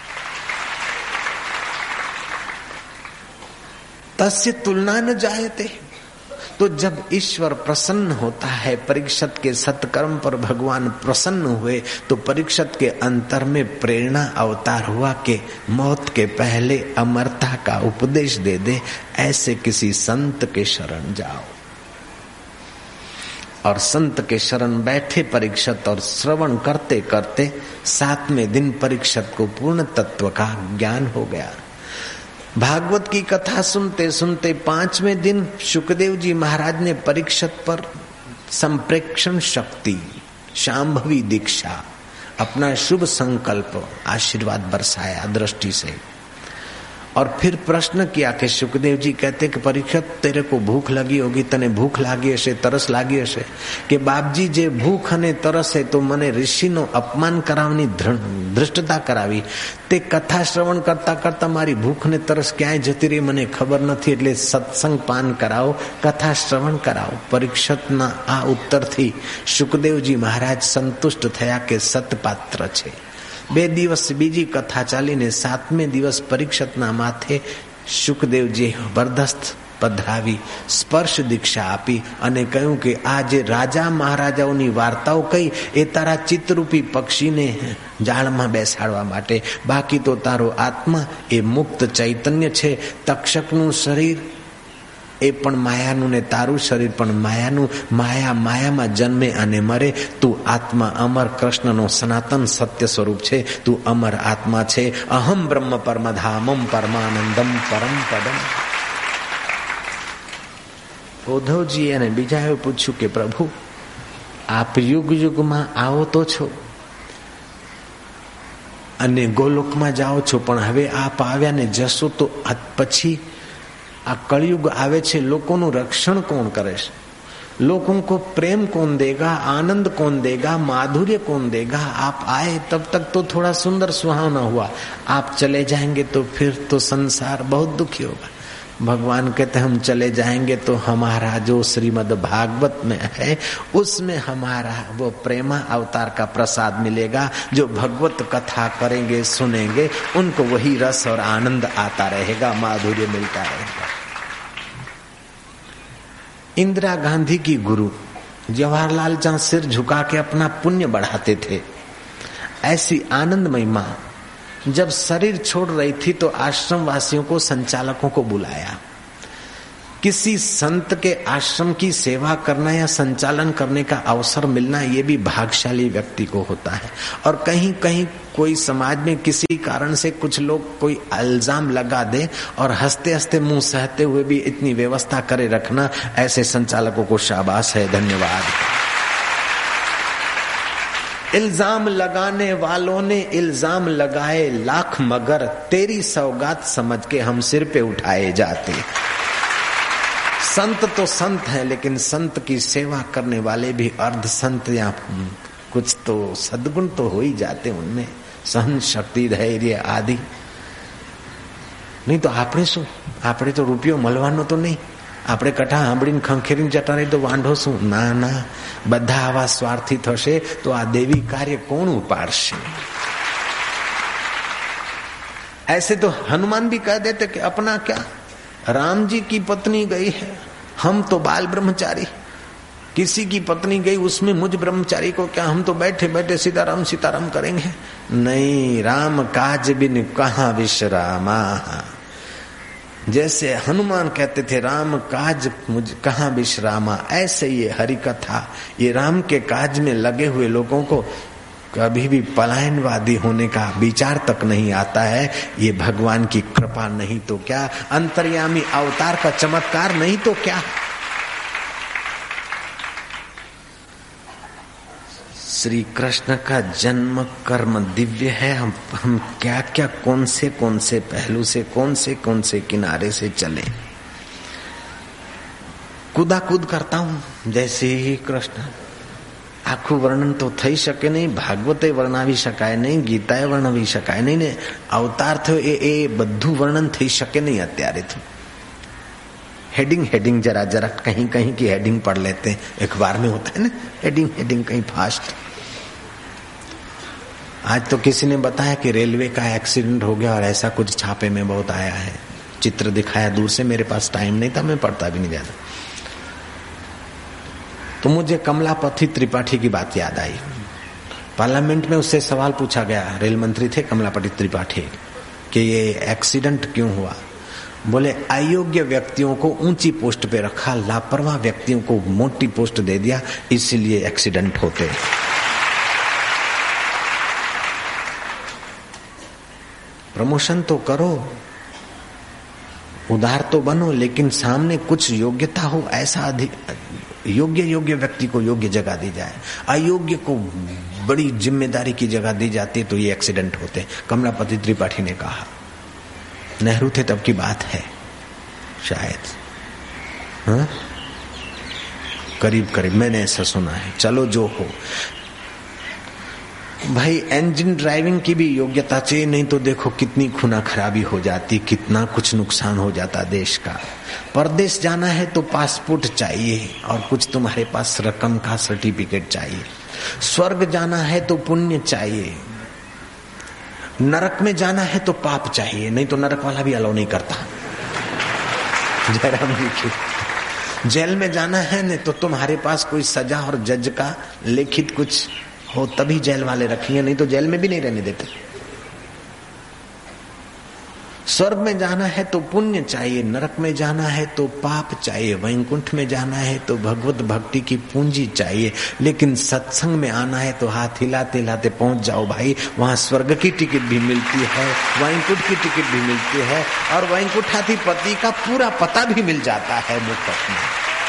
[SPEAKER 1] तस्य तुलना न जायते। तो जब ईश्वर प्रसन्न होता है, परीक्षित के सत्कर्म पर भगवान प्रसन्न हुए, तो परीक्षित के अंतर में प्रेरणा अवतार हुआ कि मौत के पहले अमरता का उपदेश दे दे, ऐसे किसी संत के शरण जाओ। और संत के शरण बैठे परीक्षित और श्रवण करते करते 7वें दिन परीक्षित को पूर्ण तत्व का ज्ञान हो गया। भागवत की कथा सुनते सुनते 5वें दिन सुखदेव जी महाराज ने परीक्षित पर संप्रेक्षण शक्ति, शांभवी दीक्षा, अपना शुभ संकल्प आशीर्वाद बरसाया दृष्टि से। और फिर प्रश्न किया कि सुखदेव जी कहते कि परीक्षित तेरे को भूख लगी होगी, तने भूख लागी हशे, तरस लागी हशे કે બાપજી જે ભૂખ અને તરસ છે તો મને ઋષિનો અપમાન કરાવવાની ધૃષ્ટતા કરાવી, તે કથા શ્રવણ કરતા કરતા મારી ભૂખ ને તરસ ક્યાંય જતી રહી મને ખબર નથી, એટલે સત્સંગ પાન કરાવો, કથા શ્રવણ કરાવો। પરીક્ષિતના આ ઉત્તરથી સુખદેવજી મહારાજ સંતુષ્ટ થયા કે સતપાત્ર છે। 2 દિવસ બીજી કથા ચાલીને 7મે દિવસ પરીક્ષિતના માથે સુખદેવજી જબરદસ્ત પધરાવી સ્પર્શ દીક્ષા આપી અને કહ્યું કે આ જે રાજા મહારાજાઓની વાર્તાઓ કહી એ તારા ચિત્તરૂપી પક્ષીને જાળમાં બેસાડવા માટે, બાકી તો તારો આત્મા એ મુક્ત ચૈતન્ય છે। તક્ષકનું શરીર એ પણ માયાનું ને તારું શરીર પણ માયાનું, માયા માયામાં જન્મે અને મરે। તું આત્મા અમર કૃષ્ણનો સનાતન સત્ય સ્વરૂપ છે, તું અમર આત્મા છે। અહમ બ્રહ્મ પરમધામમ પરમાનંદમ પરમ પદમ। ઉદ્ધવજી અને બીજાએ પૂછ્યું કે પ્રભુ આપ યુગ યુગમાં આવો તો છો અને ગોલોકમાં જાઓ છો, પણ હવે આપ આવ્યા ને જશો તો પછી आ कलयुग आवे छे, लोगों रक्षण कौन करे, लोगों को प्रेम कौन देगा, आनंद कौन देगा, माधुर्य कौन देगा। आप आए तब तक तो थोड़ा सुंदर सुहावना हुआ, आप चले जाएंगे तो फिर तो संसार बहुत दुखी होगा। भगवान कहते हम चले जाएंगे तो हमारा जो श्रीमद् भागवत में है उसमें हमारा वो प्रेमा अवतार का प्रसाद मिलेगा। जो भगवत कथा करेंगे सुनेंगे उनको वही रस और आनंद आता रहेगा, माधुर्य मिलता रहेगा। इंदिरा गांधी की गुरु जवाहरलाल जहां सिर झुका के अपना पुण्य बढ़ाते थे, ऐसी आनंदमयी मां जब शरीर छोड़ रही थी तो आश्रम वासियों को, संचालकों को बुलाया। किसी संत के आश्रम की सेवा करना या संचालन करने का अवसर मिलना ये भी भाग्यशाली व्यक्ति को होता है। और कहीं कहीं कोई समाज में किसी कारण से कुछ लोग कोई इल्जाम लगा दे और हंसते हंसते मुंह सहते हुए भी इतनी व्यवस्था करे रखना, ऐसे संचालकों को शाबाश है, धन्यवाद। इल्जाम लगाने वालों ने इल्जाम लगाए लाख, मगर तेरी सौगात समझ के हम सिर पे उठाए जाते। संत तो संत है, लेकिन संत की सेवा करने वाले भी अर्ध संत या कुछ तो सद्गुण तो हो ही जाते उनमें, सहन शक्ति, धैर्य आदि। नहीं तो आपने तो रुपयो મળવાનો तो नहीं, આપણે કથા સાંભળીને ખંખેરીને જતા રહી તો વાંઢો શું? ના ના, બધા આવા સ્વાર્થી થશે તો આ દેવી કાર્ય કોણ ઉપાડશે? ऐसे तो हनुमान भी कह देते कि अपना क्या, राम जी की पत्नी गई है, हम तो बाल ब्रह्मचारी, किसी की पत्नी गई उसमें मुझ ब्रह्मचारी को क्या, हम तो बैठे बैठे सीताराम सीताराम करेंगे। नहीं, राम काज बिन कहाँ विश्रामा। जैसे हनुमान कहते थे राम काज मुझ कहाँ विश्रामा, ऐसे ये हरि कथा, ये राम के काज में लगे हुए लोगों को कभी भी पलायनवादी होने का विचार तक नहीं आता है। ये भगवान की कृपा नहीं तो क्या, अंतर्यामी अवतार का चमत्कार नहीं तो क्या। श्री कृष्ण का जन्म कर्म दिव्य है। हम क्या क्या कौन से पहलू से कौन से किनारे से चले। कूदाकूद करता हूं जैसे ही कृष्ण, આખું વર્ણન તો થઈ શકે નહીં, ભાગવતે વર્ણવી શકાય નહીં, ગીતાએ વર્ણવી શકાય નહીં ને અવતાર થયો એ બધું વર્ણન થઈ શકે નહીં અત્યારે તો। हेडिंग जरा कहीं की हेडिंग पढ़ लेते हैं, अखबार में होता है ना हेडिंग कहीं फास्ट। आज तो किसी ने बताया कि रेलवे का एक्सीडेंट हो गया और ऐसा कुछ छापे में बहुत आया है, चित्र दिखाया दूर से, मेरे पास टाइम नहीं था, मैं पढ़ता भी नहीं ज्यादा। तो मुझे कमलापति त्रिपाठी की बात याद आई। पार्लियामेंट में उससे सवाल पूछा गया, रेल मंत्री थे कमलापति त्रिपाठी, कि ये एक्सीडेंट क्यों हुआ। बोले अयोग्य व्यक्तियों को ऊंची पोस्ट पे रखा, लापरवाह व्यक्तियों को मोटी पोस्ट दे दिया, इसीलिए एक्सीडेंट होते। प्रमोशन तो करो, उदार तो बनो, लेकिन सामने कुछ योग्यता हो, ऐसा योग्य व्यक्ति को योग्य जगह दी जाए, अयोग्य को बड़ी जिम्मेदारी की जगह दी जाती है, तो ये एक्सीडेंट होते। कमलापति त्रिपाठी ने कहा, नेहरू थे तब की बात है शायद, हाँ? करीब मैंने ऐसा सुना है। चलो जो हो भाई, इंजन ड्राइविंग की भी योग्यता चाहिए, नहीं तो देखो कितनी खूना खराबी हो जाती, कितना कुछ नुकसान हो जाता देश का। परदेश जाना है तो पासपोर्ट चाहिए और कुछ तुम्हारे पास रकम का सर्टिफिकेट चाहिए। स्वर्ग जाना है तो पुण्य चाहिए, नरक में जाना है तो पाप चाहिए, नहीं तो नरक वाला भी अलाउ नहीं करता। जयराम जी की जेल में जाना है नहीं तो तुम्हारे पास कोई सजा और जज का लिखित कुछ हो तभी जेल वाले रखेंगे, नहीं तो जेल में भी नहीं रहने देते। स्वर्ग में जाना है तो पुण्य चाहिए, नरक में जाना है तो पाप चाहिए, वैकुंठ में जाना है तो भगवत भक्ति की पूंजी चाहिए। लेकिन सत्संग में आना है तो हाथ हिलाते हिलाते पहुंच जाओ भाई, वहां स्वर्ग की टिकट भी मिलती है, वैकुंठ की टिकट भी मिलती है, और वैकुंठाधिपति का पूरा पता भी मिल जाता है मुफ्त में।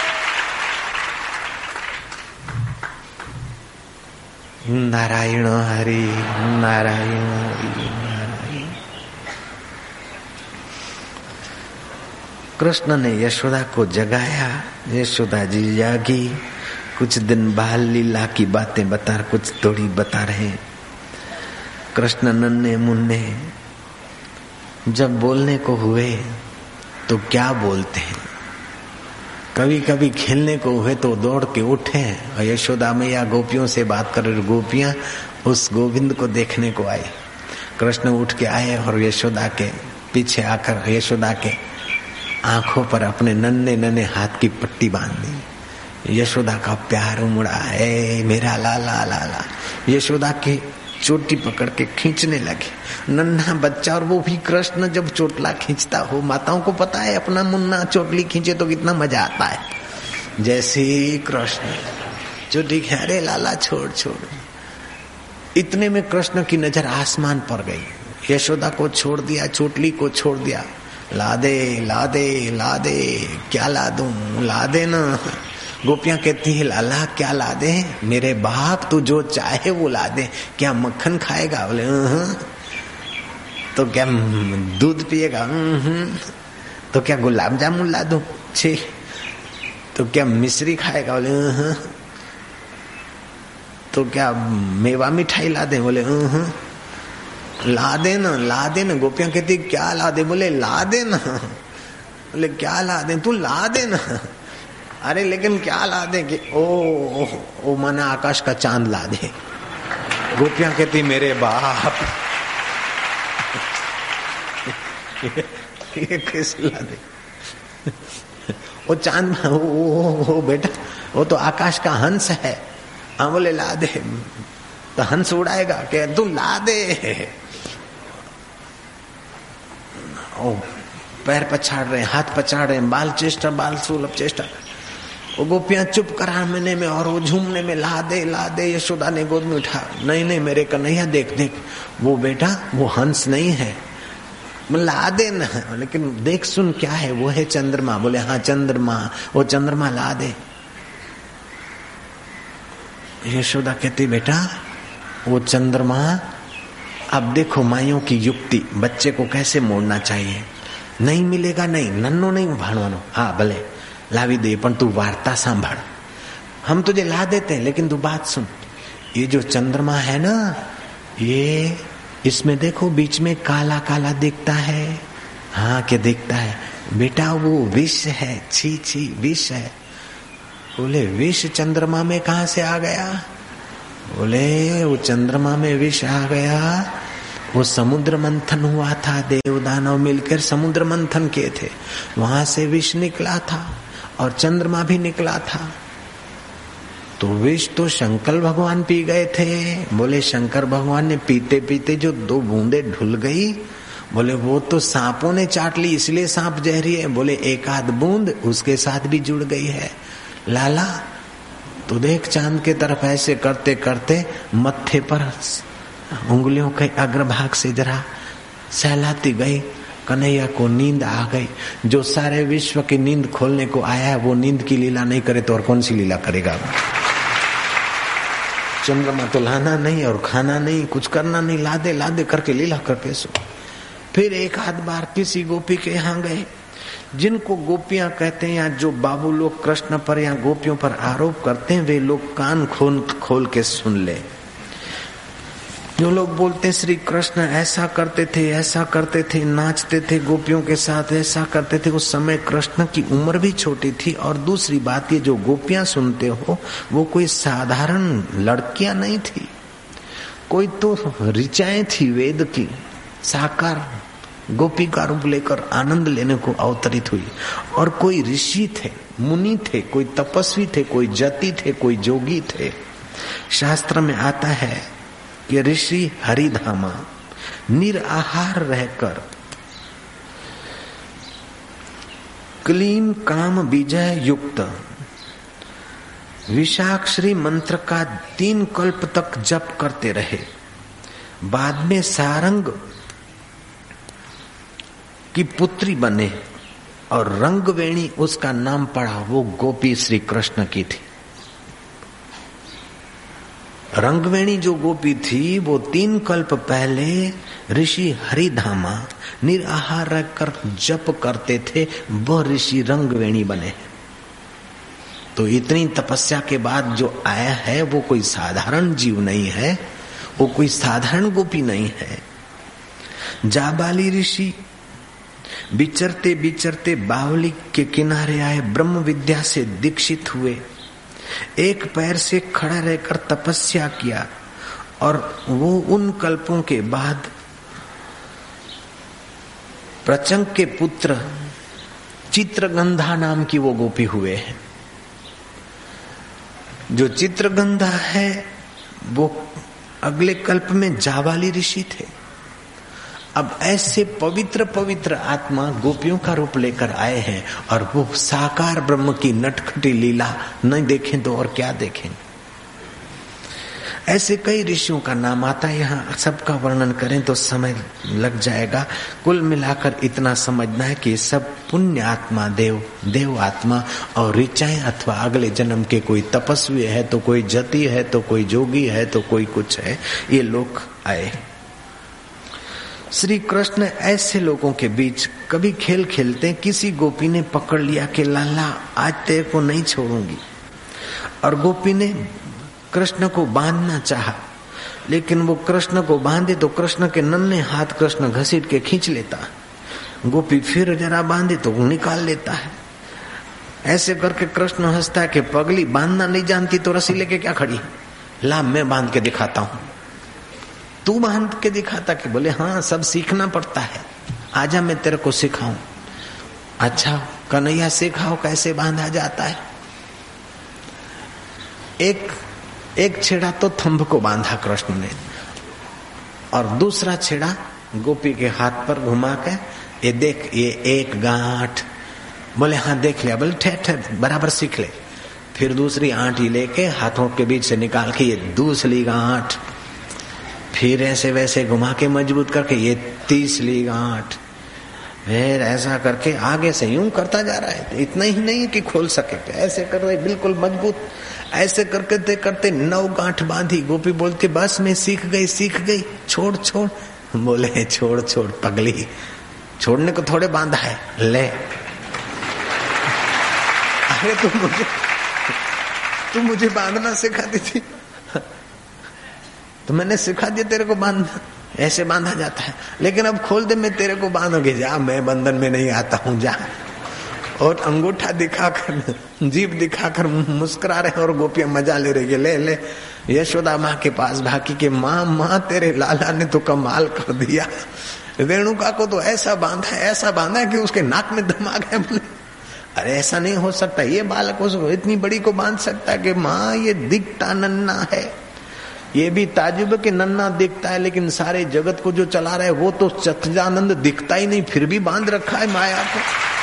[SPEAKER 1] नारायण हरि नारायण हरि नारायण। कृष्ण ने यशोदा को जगाया, यशोदा जी जागी, कुछ दिन बाल लीला की बातें बता, कुछ थोड़ी बता रहे। कृष्ण नन्हे मुन्ने जब बोलने को हुए तो क्या बोलते हैं, कभी कभी खेलने को हुए तो दौड़ के उठे और यशोदा मैया गोपियों से बात कर रही, गोपियां उस गोविंद को देखने को आई। कृष्ण उठ के आए और यशोदा के पीछे आकर यशोदा के आंखों पर अपने नन्हे नन्हे हाथ की पट्टी बांध दी। यशोदा का प्यार उमड़ा, है मेरा लाला लाला। यशोदा की चोटी पकड़ के खींचने लगे। नन्हा बच्चा, और वो भी कृष्ण जब चोटला खींचता हो, माताओं को पता है अपना मुन्ना चोटली खींचे तो कितना मजा आता है। जैसे ही कृष्ण चोटी, अरे लाला छोड़ छोड़, इतने में कृष्ण की नजर आसमान पर गई। यशोदा को छोड़ दिया, चोटली को छोड़ दिया। ला दे ला दे ला दे, क्या ला दूं, ला दे ना। गोपियां कहती है लाला क्या ला दे, मेरे बाप तू जो चाहे वो ला दे। क्या मक्खन खाएगा, बोले तो क्या दूध पिएगा, तो क्या गुलाब जामुन ला दूं, छे तो क्या मिश्री खाएगा, बोले तो क्या मेवा मिठाई ला दे, बोले ला दे ना ला दे ना। गोपियां कहती क्या ला दे, बोले ला दे ना। बोले क्या ला दे, तू ला दे ना। अरे लेकिन क्या ला दे, कि ओ मना आकाश का चांद ला दे। गोपियां कहती मेरे बाप ये कैसे ला दे, वो चांद, ओ बेटा वो तो आकाश का हंस है। हाँ बोले ला दे, तो हंस उड़ाएगा, क्या तू ला दे। ओ पैर पछाड़ रहे, हाथ पछाड़ रहे, बाल चेष्टा बाल सुलभ चेष्टा। वो गोपियां चुप कराने में और वो झूमने में ला दे यशोदा ने गोद में उठा। नहीं मेरे कन्हैया देख वो बेटा वो हंस नहीं है, ला दे ना, लेकिन देख सुन क्या है, वो है चंद्रमा। बोले हाँ चंद्रमा, वो चंद्रमा ला दे। यशोदा कहती बेटा वो चंद्रमा, अब देखो माइयों की युक्ति, बच्चे को कैसे मोड़ना चाहिए। नहीं मिलेगा, नहीं नन्नो नहीं भाणवानो, हाँ भले लावी दे, पण तू वार्ता सांभळ, हम तुझे ला देते हैं लेकिन तू बात सुन। ये जो चंद्रमा है ना, ये इसमें देखो बीच में काला काला दिखता है। हाँ क्या दिखता है बेटा, वो विष है। छी विष है। बोले विष चंद्रमा में कहाँ से आ गया? बोले वो चंद्रमा में विष आ गया, वो समुद्र मंथन हुआ था, देव दानव मिलकर समुद्र मंथन किए थे, वहां से विष निकला था और चंद्रमा भी निकला था। तो विष तो शंकर भगवान पी गए थे। बोले शंकर भगवान ने पीते पीते जो 2 बूंदे ढुल गई, बोले वो तो सांपों ने चाट ली इसलिए सांप जहरी है। बोले 1 आध बूंद उसके साथ भी जुड़ गई है। लाला तो देख चांद के तरफ ऐसे करते करते मत्थे पर उंगलियों के अग्रभाग से जरा सहलाती गई। कन्हैया को नींद आ गई। जो सारे विश्व की नींद खोलने को आया है वो नींद की लीला नहीं करे तो और कौन सी लीला करेगा? चंद्रमा तो लाना नहीं और खाना नहीं, कुछ करना नहीं, ला दे करके लीला करके सो। फिर 1 आध बार किसी गोपी के यहाँ गए, जिनको गोपियां कहते हैं या जो बाबू लोग कृष्ण पर या गोपियों पर आरोप करते हैं, वे लोग कान खोल के सुन ले। जो लोग बोलते हैं श्री कृष्ण ऐसा करते थे, नाचते थे गोपियों के साथ, ऐसा करते थे, उस समय कृष्ण की उम्र भी छोटी थी। और दूसरी बात ये जो गोपियां सुनते हो वो कोई साधारण लड़कियां नहीं थी, कोई तो ऋचाएं थी वेद की, साकार गोपी का रूप लेकर आनंद लेने को अवतरित हुई। और कोई ऋषि थे, मुनि थे, कोई तपस्वी थे, कोई जति थे, कोई जोगी थे। शास्त्र में आता है कि ऋषि हरिधामा निराहार रहकर क्लीन काम विजय युक्त विषाक्षरी मंत्र का 3 कल्प तक जप करते रहे। बाद में सारंग की पुत्री बने और रंगवेणी उसका नाम पड़ा। वो गोपी श्री कृष्ण की थी। रंगवेणी जो गोपी थी वो 3 कल्प पहले ऋषि हरिधामा निराहार रहकर जप करते थे, वह ऋषि रंगवेणी बने। तो इतनी तपस्या के बाद जो आया है वो कोई साधारण जीव नहीं है, वो कोई साधारण गोपी नहीं है। जाबाली ऋषि विचरते विचरते बावली के किनारे आए, ब्रह्म विद्या से दीक्षित हुए, एक पैर से खड़ा रहकर तपस्या किया और वो उन कल्पों के बाद प्रचंग के पुत्र चित्रगंधा नाम की वो गोपी हुए हैं। जो चित्रगंधा है वो अगले कल्प में जाबाली ऋषि थे। अब ऐसे पवित्र पवित्र आत्मा गोपियों का रूप लेकर आए हैं और वो साकार ब्रह्म की नटखटी लीला नहीं देखें तो और क्या देखें। ऐसे कई ऋषियों का नाम आता है, यहाँ सबका वर्णन करें तो समय लग जाएगा। कुल मिलाकर इतना समझना है कि सब पुण्य आत्मा, देव आत्मा और ऋचाएं अथवा अगले जन्म के कोई तपस्वी है तो कोई जति है तो कोई जोगी है तो कोई कुछ है, ये लोग आए। श्री कृष्ण ऐसे लोगों के बीच कभी खेल खेलते किसी गोपी ने पकड़ लिया कि लाला आज तेरे को नहीं छोड़ूंगी, और गोपी ने कृष्ण को बांधना चाहा, लेकिन वो कृष्ण को बांधे तो कृष्ण के नन्हे हाथ कृष्ण घसीट के खींच लेता। गोपी फिर जरा बांधे तो वो निकाल लेता है। ऐसे करके कृष्ण हंसता है कि पगली बांधना नहीं जानती तो रस्सी लेके क्या खड़ी, ला मैं बांध के दिखाता हूं। तू बांध के दिखाता कि बोले हाँ सब सीखना पड़ता है, आजा मैं तेरे को सिखाऊं। अच्छा कन्हैया सिखाओ कैसे बांधा जाता है। एक छेड़ा तो थंभ को बांधा कृष्ण ने और दूसरा छेड़ा गोपी के हाथ पर घुमा के ये देख ये एक गांठ। बोले हाँ देख लिया। बोले ठहर ठहर बराबर सीख ले। फिर दूसरी आंटी लेके हाथों के बीच से निकाल के ये दूसरी गांठ, फिर ऐसे वैसे घुमा के मजबूत करके ये तीसरी गांठ, फिर ऐसा करके आगे से यूं करता जा रहा है। इतना ही नहीं कि खोल सके, ऐसे कर रहे बिल्कुल मजबूत। ऐसे करते करते 9 गांठ बांधी। गोपी बोलती बस मैं सीख गई, छोड़ छोड़। बोले छोड़ छोड़ पगली, छोड़ने को थोड़े बांधा है, ले। अरे तू मुझे बांधना सिखाती थी तो मैंने सिखा दिया तेरे को बांधना, ऐसे बांधा जाता है। लेकिन अब खोल दे, मैं तेरे को बांधोगे, जा, मैं बंधन में नहीं आता हूं, जा। और अंगूठा दिखाकर, जीभ दिखाकर मुस्कुरा रहे और गोपियां मजा ले रही है। ले यशोदा माँ के पास भागी के माँ तेरे लाला ने तो कमाल कर दिया। रेणुका को तो ऐसा बांधा है कि उसके नाक में दम आ गया। बोले अरे ऐसा नहीं हो सकता, ये बालक उसको इतनी बड़ी को बांध सकता है कि माँ ये दिखता नन्ना है। ये भी ताजुब के नन्ना दिखता है, लेकिन सारे जगत को जो चला रहा है वो तो सच्चिदानंद दिखता ही नहीं, फिर भी बांध रखा है माया को।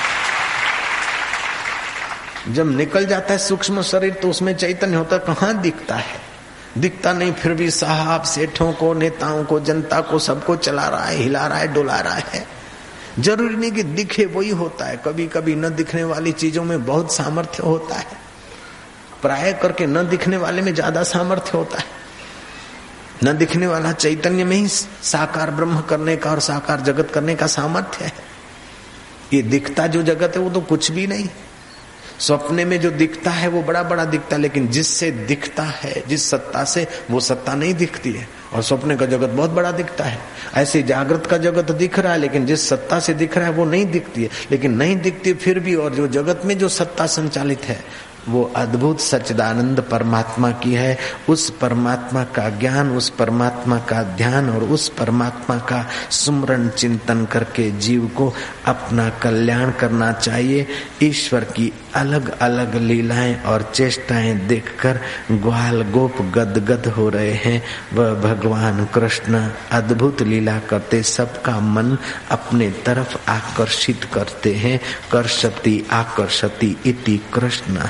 [SPEAKER 1] जब निकल जाता है सूक्ष्म शरीर तो उसमें चैतन्य होता, कहाँ दिखता है, दिखता नहीं, फिर भी साहब सेठों को, नेताओं को, जनता को, सबको चला रहा है, हिला रहा है, डुला रहा है। जरूरी नहीं कि दिखे वही होता है, कभी कभी न दिखने वाली चीजों में बहुत सामर्थ्य होता है। प्राय करके न दिखने वाले में ज्यादा सामर्थ्य होता है। न दिखने वाला चैतन्य में ही साकार ब्रह्म करने का और साकार जगत करने का सामर्थ्य है। ये दिखता जो जगत है वो तो कुछ भी नहीं। स्वप्ने में जो दिखता है वो बड़ा बड़ा दिखता है, लेकिन जिससे दिखता है, जिस सत्ता से, वो सत्ता नहीं दिखती है। और स्वप्ने का जगत बहुत बड़ा दिखता है। ऐसे जागृत का जगत दिख रहा है, लेकिन जिस सत्ता से दिख रहा है वो नहीं दिखती है। लेकिन नहीं दिखती फिर भी, और जो जगत में जो सत्ता संचालित है वो अद्भुत सच्चिदानंद परमात्मा की है। उस परमात्मा का ज्ञान, उस परमात्मा का ध्यान और उस परमात्मा का सुमरन चिंतन करके जीव को अपना कल्याण करना चाहिए। ईश्वर की अलग अलग लीलाएं और चेष्टाएं देखकर ग्वाल गोप गदगद हो रहे हैं। वह भगवान कृष्ण अद्भुत लीला करते सबका मन अपने तरफ आकर्षित करते हैं। कर्षति आकर्षति इति कृष्ण।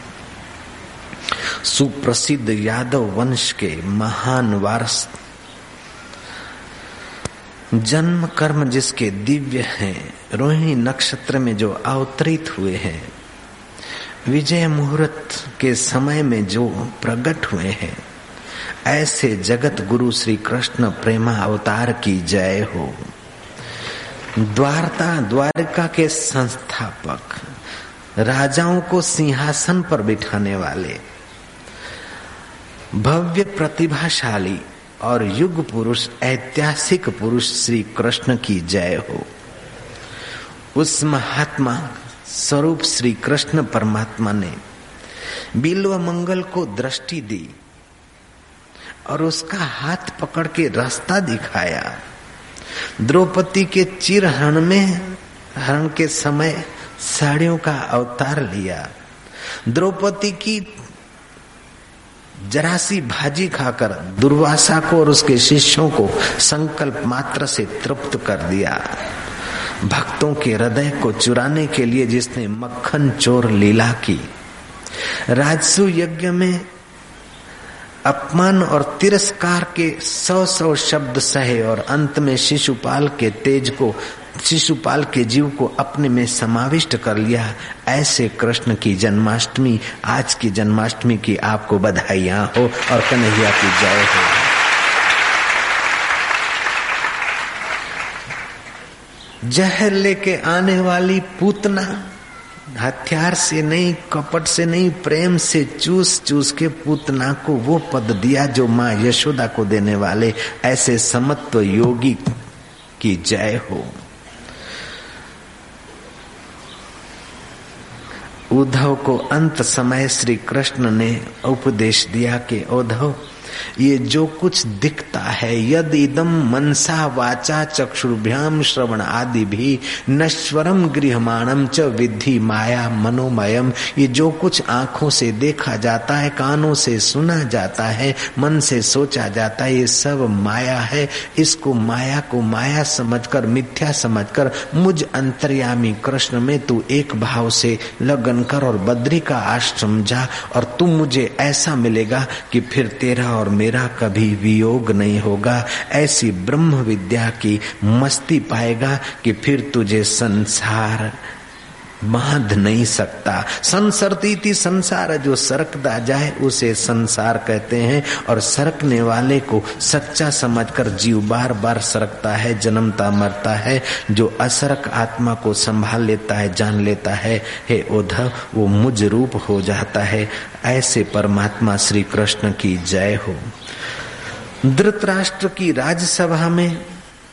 [SPEAKER 1] सुप्रसिद्ध यादव वंश के महान वारस, जन्म कर्म जिसके दिव्य हैं, रोहिणी नक्षत्र में जो अवतरित हुए हैं, विजय मुहूर्त के समय में जो प्रकट हुए हैं, ऐसे जगत गुरु श्री कृष्ण प्रेमा अवतार की जय हो। द्वारिका के संस्थापक, राजाओं को सिंहासन पर बिठाने वाले, भव्य प्रतिभाशाली और युग पुरुष, ऐतिहासिक पुरुष श्री कृष्ण की जय हो। उस महात्मा स्वरूप श्री कृष्ण परमात्मा ने बिल्व मंगल को दृष्टि दी और उसका हाथ पकड़ के रास्ता दिखाया। द्रौपदी के हरण के समय साड़ियों का अवतार लिया। द्रौपदी की जरासी भाजी खाकर दुर्वासा को और उसके शिष्यों को संकल्प मात्र से तृप्त कर दिया। भक्तों के हृदय को चुराने के लिए जिसने मक्खन चोर लीला की, राजसु यज्ञ में अपमान और तिरस्कार के 100 शब्द सहे और अंत में शिशुपाल के जीव को अपने में समाविष्ट कर लिया। ऐसे कृष्ण की जन्माष्टमी, आज की जन्माष्टमी की आपको बधाइयां हो और कन्हैया की जय हो। जहर लेके आने वाली पूतना, हथियार से नहीं, कपट से नहीं, प्रेम से चूस चूस के पूतना को वो पद दिया जो माँ यशोदा को देने वाले ऐसे समत्व योगी की जय हो। उद्धव को अंत समय श्री कृष्ण ने उपदेश दिया कि उद्धव, ये जो कुछ दिखता है, यद इदम मनसा वाचा चक्षुर्भ्याम श्रवण आदि भी नश्वरम गृहमाणम च विद्धि माया मनोमयम, ये जो कुछ आंखों से देखा जाता है, कानों से सुना जाता है, मन से सोचा जाता है, ये सब माया है। इसको माया को माया समझकर, मिथ्या समझकर मुझ अंतर्यामी कृष्ण में तू एक भाव से लगन कर और बद्री का आश्रम जा, और तू मुझे ऐसा मिलेगा कि फिर तेरा और मेरा कभी वियोग नहीं होगा। ऐसी ब्रह्म विद्या की मस्ती पाएगा कि फिर तुझे संसार बांध नहीं सकता। संसरती थी संसार, जो सरकता जाए उसे संसार कहते हैं, और सरकने वाले को सच्चा समझकर जीव बार बार सरकता है, जन्मता मरता है। जो असरक आत्मा को संभाल लेता है, जान लेता है, हे उद्धव, वो मुझ रूप हो जाता है। ऐसे परमात्मा श्री कृष्ण की जय हो। धृतराष्ट्र की राजसभा में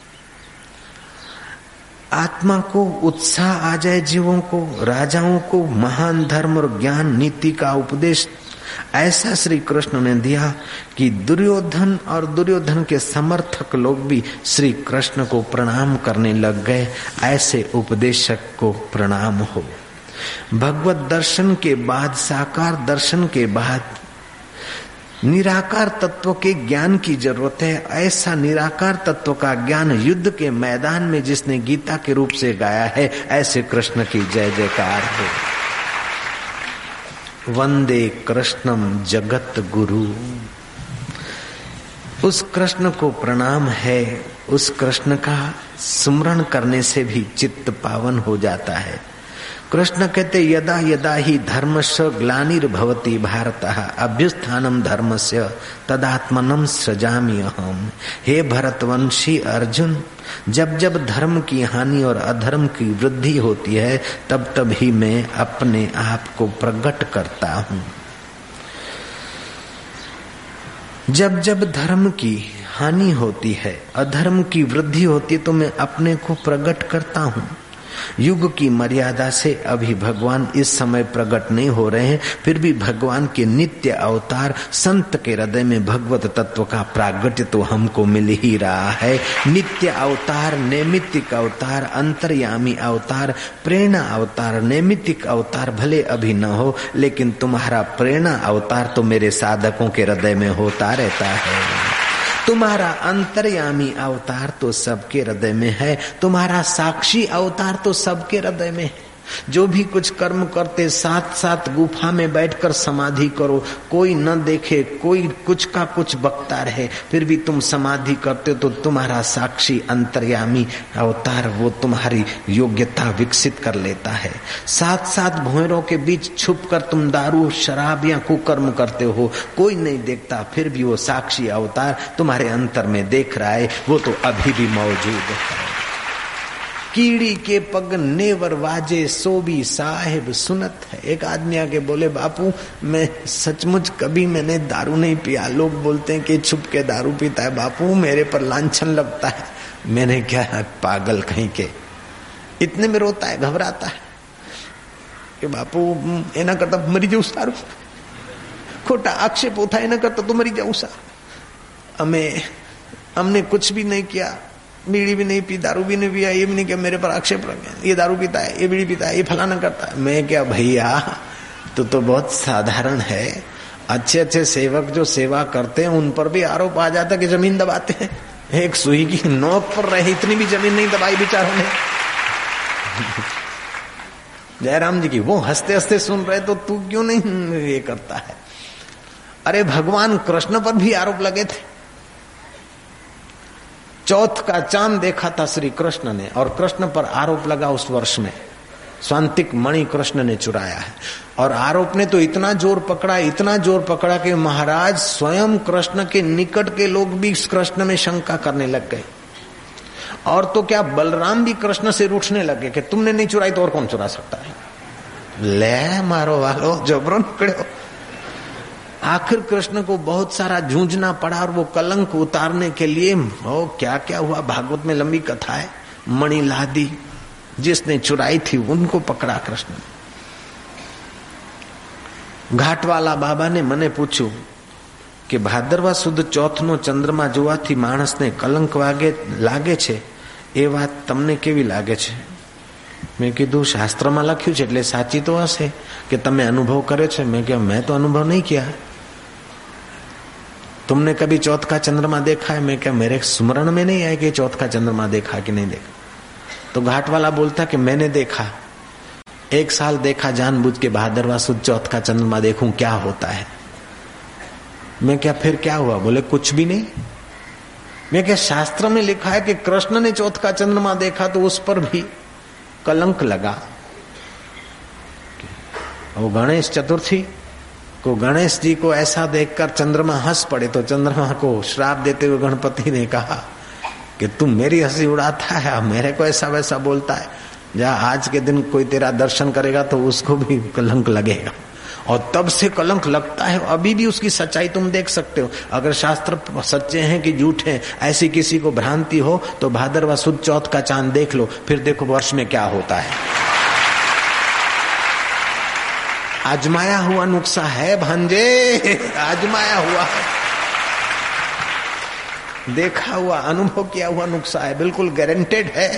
[SPEAKER 1] आत्मा को उत्साह आ जाए, जीवों को, राजाओं को महान धर्म और ज्ञान नीति का उपदेश ऐसा श्री कृष्ण ने दिया कि दुर्योधन और दुर्योधन के समर्थक लोग भी श्री कृष्ण को प्रणाम करने लग गए। ऐसे उपदेशक को प्रणाम हो। भगवत दर्शन के बाद, साकार दर्शन के बाद निराकार तत्व के ज्ञान की जरूरत है। ऐसा निराकार तत्व का ज्ञान युद्ध के मैदान में जिसने गीता के रूप से गाया है, ऐसे कृष्ण की जय जयकार हो। वंदे कृष्णम जगत गुरु। उस कृष्ण को प्रणाम है। उस कृष्ण का सुमरण करने से भी चित्त पावन हो जाता है। कृष्ण कहते यदा यदा ही धर्मस्य ग्लानिर्भवति भारतः अभ्युत्थानं धर्मस्य तदात्मनं सृजामि अहम्। हे भरतवंशी अर्जुन, जब जब धर्म की हानि और अधर्म की वृद्धि होती है, तब तब ही मैं अपने आप को प्रकट करता हूँ। जब जब धर्म की हानि होती है, अधर्म की वृद्धि होती है, तो मैं अपने को प्रकट करता हूँ। युग की मर्यादा से अभी भगवान इस समय प्रकट नहीं हो रहे हैं, फिर भी भगवान के नित्य अवतार संत के हृदय में भगवत तत्व का प्रागट्य तो हमको मिल ही रहा है। नित्य अवतार, नैमित्तिक अवतार, अंतर्यामी अवतार, प्रेरणा अवतार। नैमित्तिक अवतार भले अभी न हो, लेकिन तुम्हारा प्रेरणा अवतार तो मेरे साधकों के हृदय में होता रहता है। तुम्हारा अंतर्यामी अवतार तो सबके हृदय में है। तुम्हारा साक्षी अवतार तो सबके हृदय में है। जो भी कुछ कर्म करते, साथ साथ गुफा में बैठकर समाधि करो, कोई न देखे, कोई कुछ का कुछ बकता रहे, फिर भी तुम समाधि करते तो तुम्हारा साक्षी अंतर्यामी अवतार वो तुम्हारी योग्यता विकसित कर लेता है। साथ साथ भंवरों के बीच छुपकर तुम दारू, शराब या कुकर्म करते हो, कोई नहीं देखता, फिर भी वो साक्षी अवतार तुम्हारे अंतर में देख रहा है, वो तो अभी भी मौजूद है। कीड़ी के पग नेवर वाजे, सो भी साहिब सुनत है। एक आदमी आके बोले, बापू मैं सचमुच कभी मैंने दारू नहीं पिया, लोग बोलते हैं कि छुप के दारू पीता है, बापू मेरे पर लांछन लगता है। मैंने क्या, पागल कहीं के, इतने में रोता है, घबराता है कि बापू एना करता मरी जाऊ सारू, खोटा आक्षेप होता है, एना करता तो मरी जाऊ सारू। हमने कुछ भी नहीं किया, बीड़ी भी नहीं पी, दारू भी नहीं पिया, ये भी नहीं किया, मेरे पर आक्षेप लग गया, ये दारू पीता है, ये बीड़ी पीता है, ये फलाना करता है। मैं क्या भैया, तो बहुत साधारण है। अच्छे अच्छे सेवक जो सेवा करते हैं उन पर भी आरोप आ जाता है कि जमीन दबाते हैं। एक सुई की नोक पर रहे, इतनी भी जमीन नहीं दबाई बेचारों ने। जयराम जी की वो हंसते हंसते सुन रहे, तो तू क्यों नहीं ये करता है। अरे भगवान कृष्ण पर भी आरोप लगे थे। चौथ का चांद देखा था श्री कृष्ण ने, और कृष्ण पर आरोप लगा उस वर्ष में। स्वांतिक मणि कृष्ण ने चुराया है, और आरोप ने तो इतना जोर पकड़ा कि महाराज स्वयं कृष्ण के निकट के लोग भी इस कृष्ण में शंका करने लग गए। और तो क्या, बलराम भी कृष्ण से रूठने लगे कि तुमने नहीं चुराई तो और कौन चुरा सकता है। ले मारो वालो, जबरन पकड़े हो। आखिर कृष्ण को बहुत सारा जूझना पड़ा, और वो कलंक उतारने के लिए क्या क्या हुआ, भागवत में लंबी कथा है। मणि लादी जिसने चुराई थी उनको पकड़ा कृष्ण। घाट वाला बाबा ने मने पूछू કે ભાદરવા સુદ ચોથનો ચંદ્રમા જોવાથી માણસને કલંક લાગે છે, એ વાત તમને કેવી લાગે છે? મેં કીધું શાસ્ત્રમાં લખ્યું છે એટલે સાચી તો હશે કે તમે અનુભવ કર્યો છે? મેં कहा मैं तो अनुभव नहीं किया। तुमने कभी चौथ का चंद्रमा देखा है? मैं क्या मेरे स्मरण में नहीं आया कि चौथ का चंद्रमा देखा कि नहीं देखा। तो घाट वाला बोलता कि मैंने देखा, 1 साल देखा जानबूझ के भादरवा सुद चौथ का चंद्रमा देखूं क्या होता है। मैं क्या फिर क्या हुआ? बोले कुछ भी नहीं। मैं क्या शास्त्र में लिखा है कि कृष्ण ने चौथ का चंद्रमा देखा तो उस पर भी कलंक लगा। वो गणेश चतुर्थी को गणेश जी को ऐसा देखकर चंद्रमा हंस पड़े तो चंद्रमा को श्राप देते हुए गणपति ने कहा कि तुम मेरी हंसी उड़ाता है, मेरे को ऐसा वैसा बोलता है, जा आज के दिन कोई तेरा दर्शन करेगा तो उसको भी कलंक लगेगा। और तब से कलंक लगता है। अभी भी उसकी सच्चाई तुम देख सकते हो। अगर शास्त्र सच्चे हैं कि झूठे, ऐसी किसी को भ्रांति हो तो भादरवा सुद चौथ का चांद देख लो, फिर देखो वर्ष में क्या होता है। आजमाया हुआ नुस्खा है भांजे, आजमाया हुआ है, देखा हुआ, अनुभव किया हुआ नुस्खा है, बिल्कुल गारंटेड है।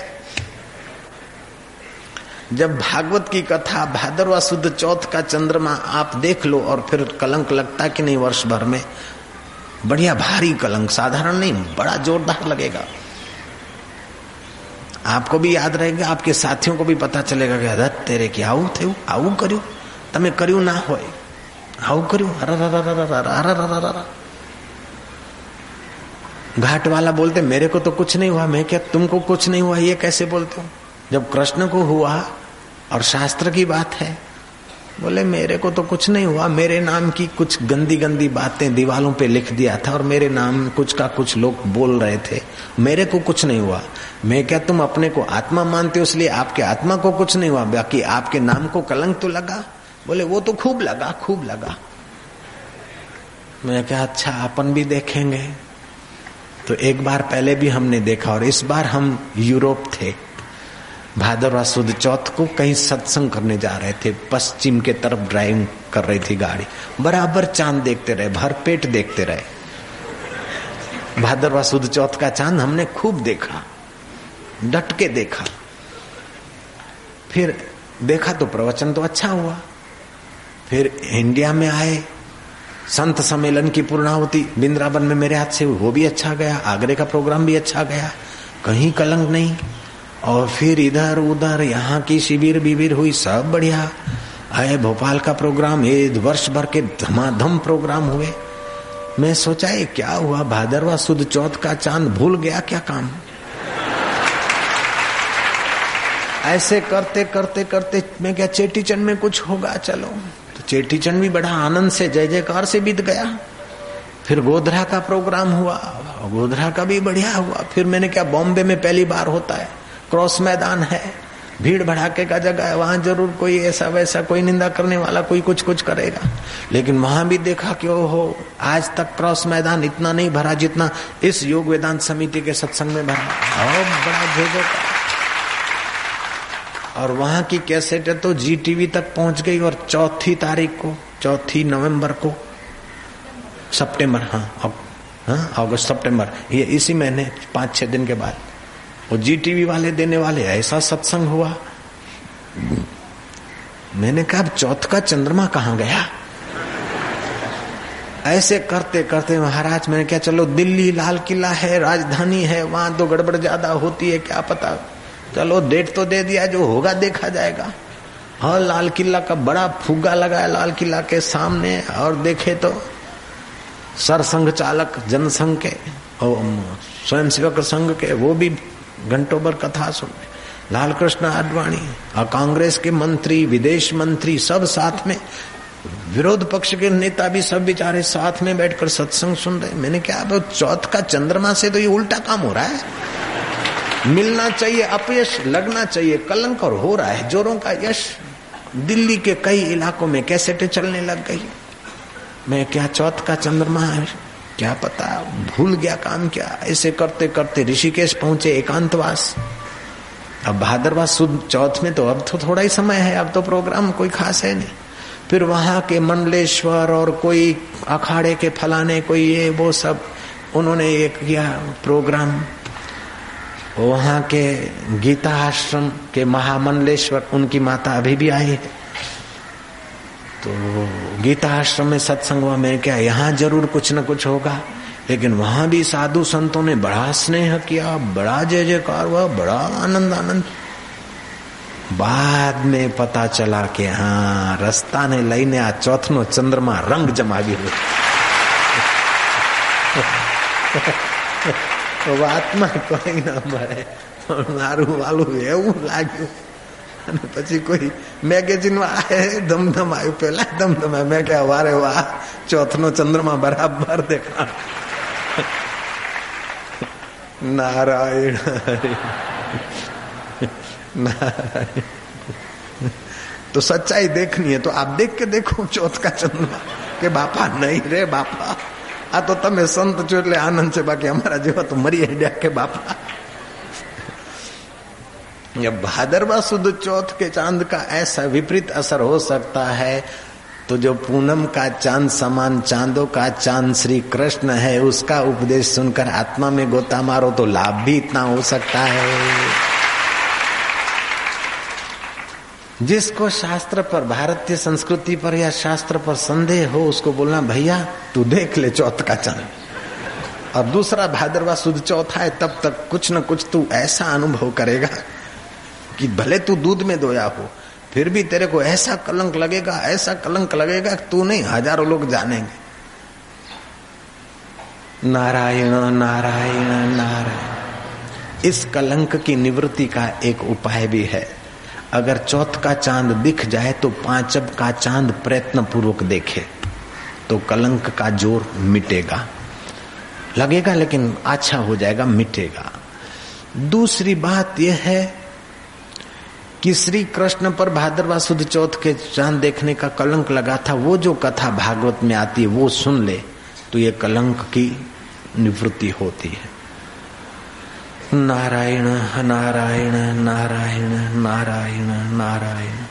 [SPEAKER 1] जब भागवत की कथा भादरवा सुद चौथ का चंद्रमा आप देख लो और फिर कलंक लगता कि नहीं वर्ष भर में, बढ़िया भारी कलंक, साधारण नहीं, बड़ा जोरदार लगेगा। आपको भी याद रहेगा, आपके साथियों को भी पता चलेगा कि हदत तेरे की आવું થયું, આવું કર્યું, તમે કર્યું ના હોય, આવું કર્યું, घाट वाला बोलते मेरे को तो कुछ नहीं हुआ। मैं क्या तुमको कुछ नहीं हुआ ये कैसे बोलते हो? जब कृष्ण को हुआ और शास्त्र की बात है। बोले मेरे को तो कुछ नहीं हुआ, मेरे नाम की कुछ गंदी गंदी बातें दीवालों पे लिख दिया था और मेरे नाम कुछ का कुछ लोग बोल रहे थे, मेरे को कुछ नहीं हुआ। मैं क्या तुम अपने को आत्मा मानते हो इसलिए आपके आत्मा को कुछ नहीं हुआ, बाकी आपके नाम को कलंक तो लगा? बोले वो तो खूब लगा, खूब लगा। मैं क्या अच्छा अपन भी देखेंगे। तो एक बार पहले भी हमने देखा और इस बार हम यूरोप थे। भादरवा सुद चौथ को कहीं सत्संग करने जा रहे थे, पश्चिम के तरफ ड्राइविंग कर रही थी गाड़ी, बराबर चांद देखते रहे, भरपेट देखते रहे। भादरवा सुद चौथ का चांद हमने खूब देखा, डट के देखा। फिर देखा तो प्रवचन तो अच्छा हुआ। फिर इंडिया में आए, संत सम्मेलन की पूर्णाहुति वृंदावन में मेरे हाथ से, वो भी अच्छा गया, आगरे का प्रोग्राम भी अच्छा गया, कहीं कलंक नहीं। और फिर इधर उधर यहाँ की शिविर बिबिर हुई, सब बढ़िया है। भोपाल का प्रोग्राम, ये वर्ष भर के धमाधम प्रोग्राम हुए। मैं सोचा ये क्या हुआ, भादरवा सुद चौथ का चांद भूल गया क्या काम? ऐसे करते करते करते मैं क्या चेटीचंड में कुछ होगा, चलो तो चेटीचंड भी बड़ा आनंद से जय जयकार से बीत गया। फिर गोधरा का प्रोग्राम हुआ, गोधरा का भी बढ़िया हुआ। फिर मैंने क्या बॉम्बे में पहली बार होता है, क्रॉस मैदान है, भीड़ भड़ाके का जगह है, वहां जरूर कोई ऐसा वैसा कोई निंदा करने वाला कोई कुछ कुछ करेगा। लेकिन वहां भी देखा कि ओहो, आज तक क्रॉस मैदान इतना नहीं भरा जितना इस योग वेदांत समिति के सत्संग में भरा, और बड़ा भेजो। और वहां की कैसेट तो जी टीवी तक पहुंच गई। और 4 तारीख को, 4 नवंबर को, सितंबर, अगस्त सितंबर, ये इसी महीने 5-6 दिन के बाद वो जी टीवी वाले देने वाले, ऐसा सत्संग हुआ। मैंने कहा अब चौथ का चंद्रमा कहाँ गया? ऐसे करते करते महाराज मैंने क्या चलो दिल्ली लाल किला है, राजधानी है, वहां तो गड़बड़ ज्यादा होती है, क्या पता, चलो डेट तो दे दिया, जो होगा देखा जाएगा। हाँ, लाल किला का बड़ा फुग्गा लगाया लाल किला के सामने, और देखे तो सरसंघ चालक जनसंघ के और स्वयंसेवक संघ के वो भी घंटों भर कथा सुन, लाल कृष्ण आडवाणी और कांग्रेस के मंत्री, विदेश मंत्री सब साथ में, विरोध पक्ष के नेता भी सब बेचारे साथ में बैठकर सत्संग सुन रहे। मैंने क्या अब चौथ का चंद्रमा से तो ये उल्टा काम हो रहा है, मिलना चाहिए अपयश, लगना चाहिए कलंक, और हो रहा है जोरों का यश। दिल्ली के कई इलाकों में कैसेटें चलने लग गई। मैं क्या चौथ का चंद्रमा है, क्या पता, भूल गया काम क्या। ऐसे करते करते ऋषिकेश पहुंचे, एकांतवास। अब भादरवा सुद चौथ में तो अब तो थोड़ा ही समय है, अब तो प्रोग्राम कोई खास है नहीं। फिर वहां के मंडलेश्वर और कोई अखाड़े के फलाने कोई ये वो सब उन्होंने एक किया प्रोग्राम। वहां के गीता आश्रम के महामंडलेश्वर, उनकी माता अभी भी आई है, तो गीता आश्रम में सत्संग हुआ। मैं क्या यहाँ जरूर कुछ न कुछ होगा, लेकिन वहां भी साधु संतों ने बड़ा स्नेह किया, बड़ा जय जयकार हुआ, बड़ा आनंद। बाद में पता चला कि हाँ रस्ता ने लईने आ चौथनो चंद्रमा रंग जमाव्यो। વાતમાં કોઈ ના મળે, મારું વાલું એવું લાગ્યું। અને પછી કોઈ મેગેઝિનમાં આવે ધમધમાયું, પેલા ધમધમાયું। મેં કહ્યા વારે વાહ, ચોથનો ચંદ્રમા બરાબર દેખા। नारायण नारायण। तो सच्चाई देखनी है तो आप देख के देखो चौथ का चंद्रमा के बापा नहीं रे बापा, आ तो तमे संत छो એટલે आनंद છે, बाकी हमारा जीवा तो मरी है के बापा। या भादरवा सुद चौथ के चांद का ऐसा विपरीत असर हो सकता है, तो जो पूनम का चांद समान चांदों का चांद श्री कृष्ण है, उसका उपदेश सुनकर आत्मा में गोता मारो तो लाभ भी इतना हो सकता है। जिसको शास्त्र पर, भारतीय संस्कृति पर या शास्त्र पर संदेह हो, उसको बोलना भैया तू देख ले चौथ का चांद, और दूसरा भादरवा सुद चौथा है, तब तक कुछ न कुछ तू ऐसा अनुभव करेगा कि भले तू दूध में धोया हो, फिर भी तेरे को ऐसा कलंक लगेगा, ऐसा कलंक लगेगा कि तू नहीं हजारों लोग जानेंगे। नारायण नारायण नारायण। इस कलंक की निवृत्ति का एक उपाय भी है। अगर चौथ का चांद दिख जाए तो पांचब का चांद प्रयत्न पूर्वक देखे तो कलंक का जोर मिटेगा, लगेगा लेकिन अच्छा हो जाएगा, मिटेगा। दूसरी बात यह है कि श्री कृष्ण पर भादरवा सुद चौथ के चांद देखने का कलंक लगा था, वो जो कथा भागवत में आती है वो सुन ले तो ये कलंक की निवृत्ति होती है। नारायण नारायण नारायण नारायण नारायण।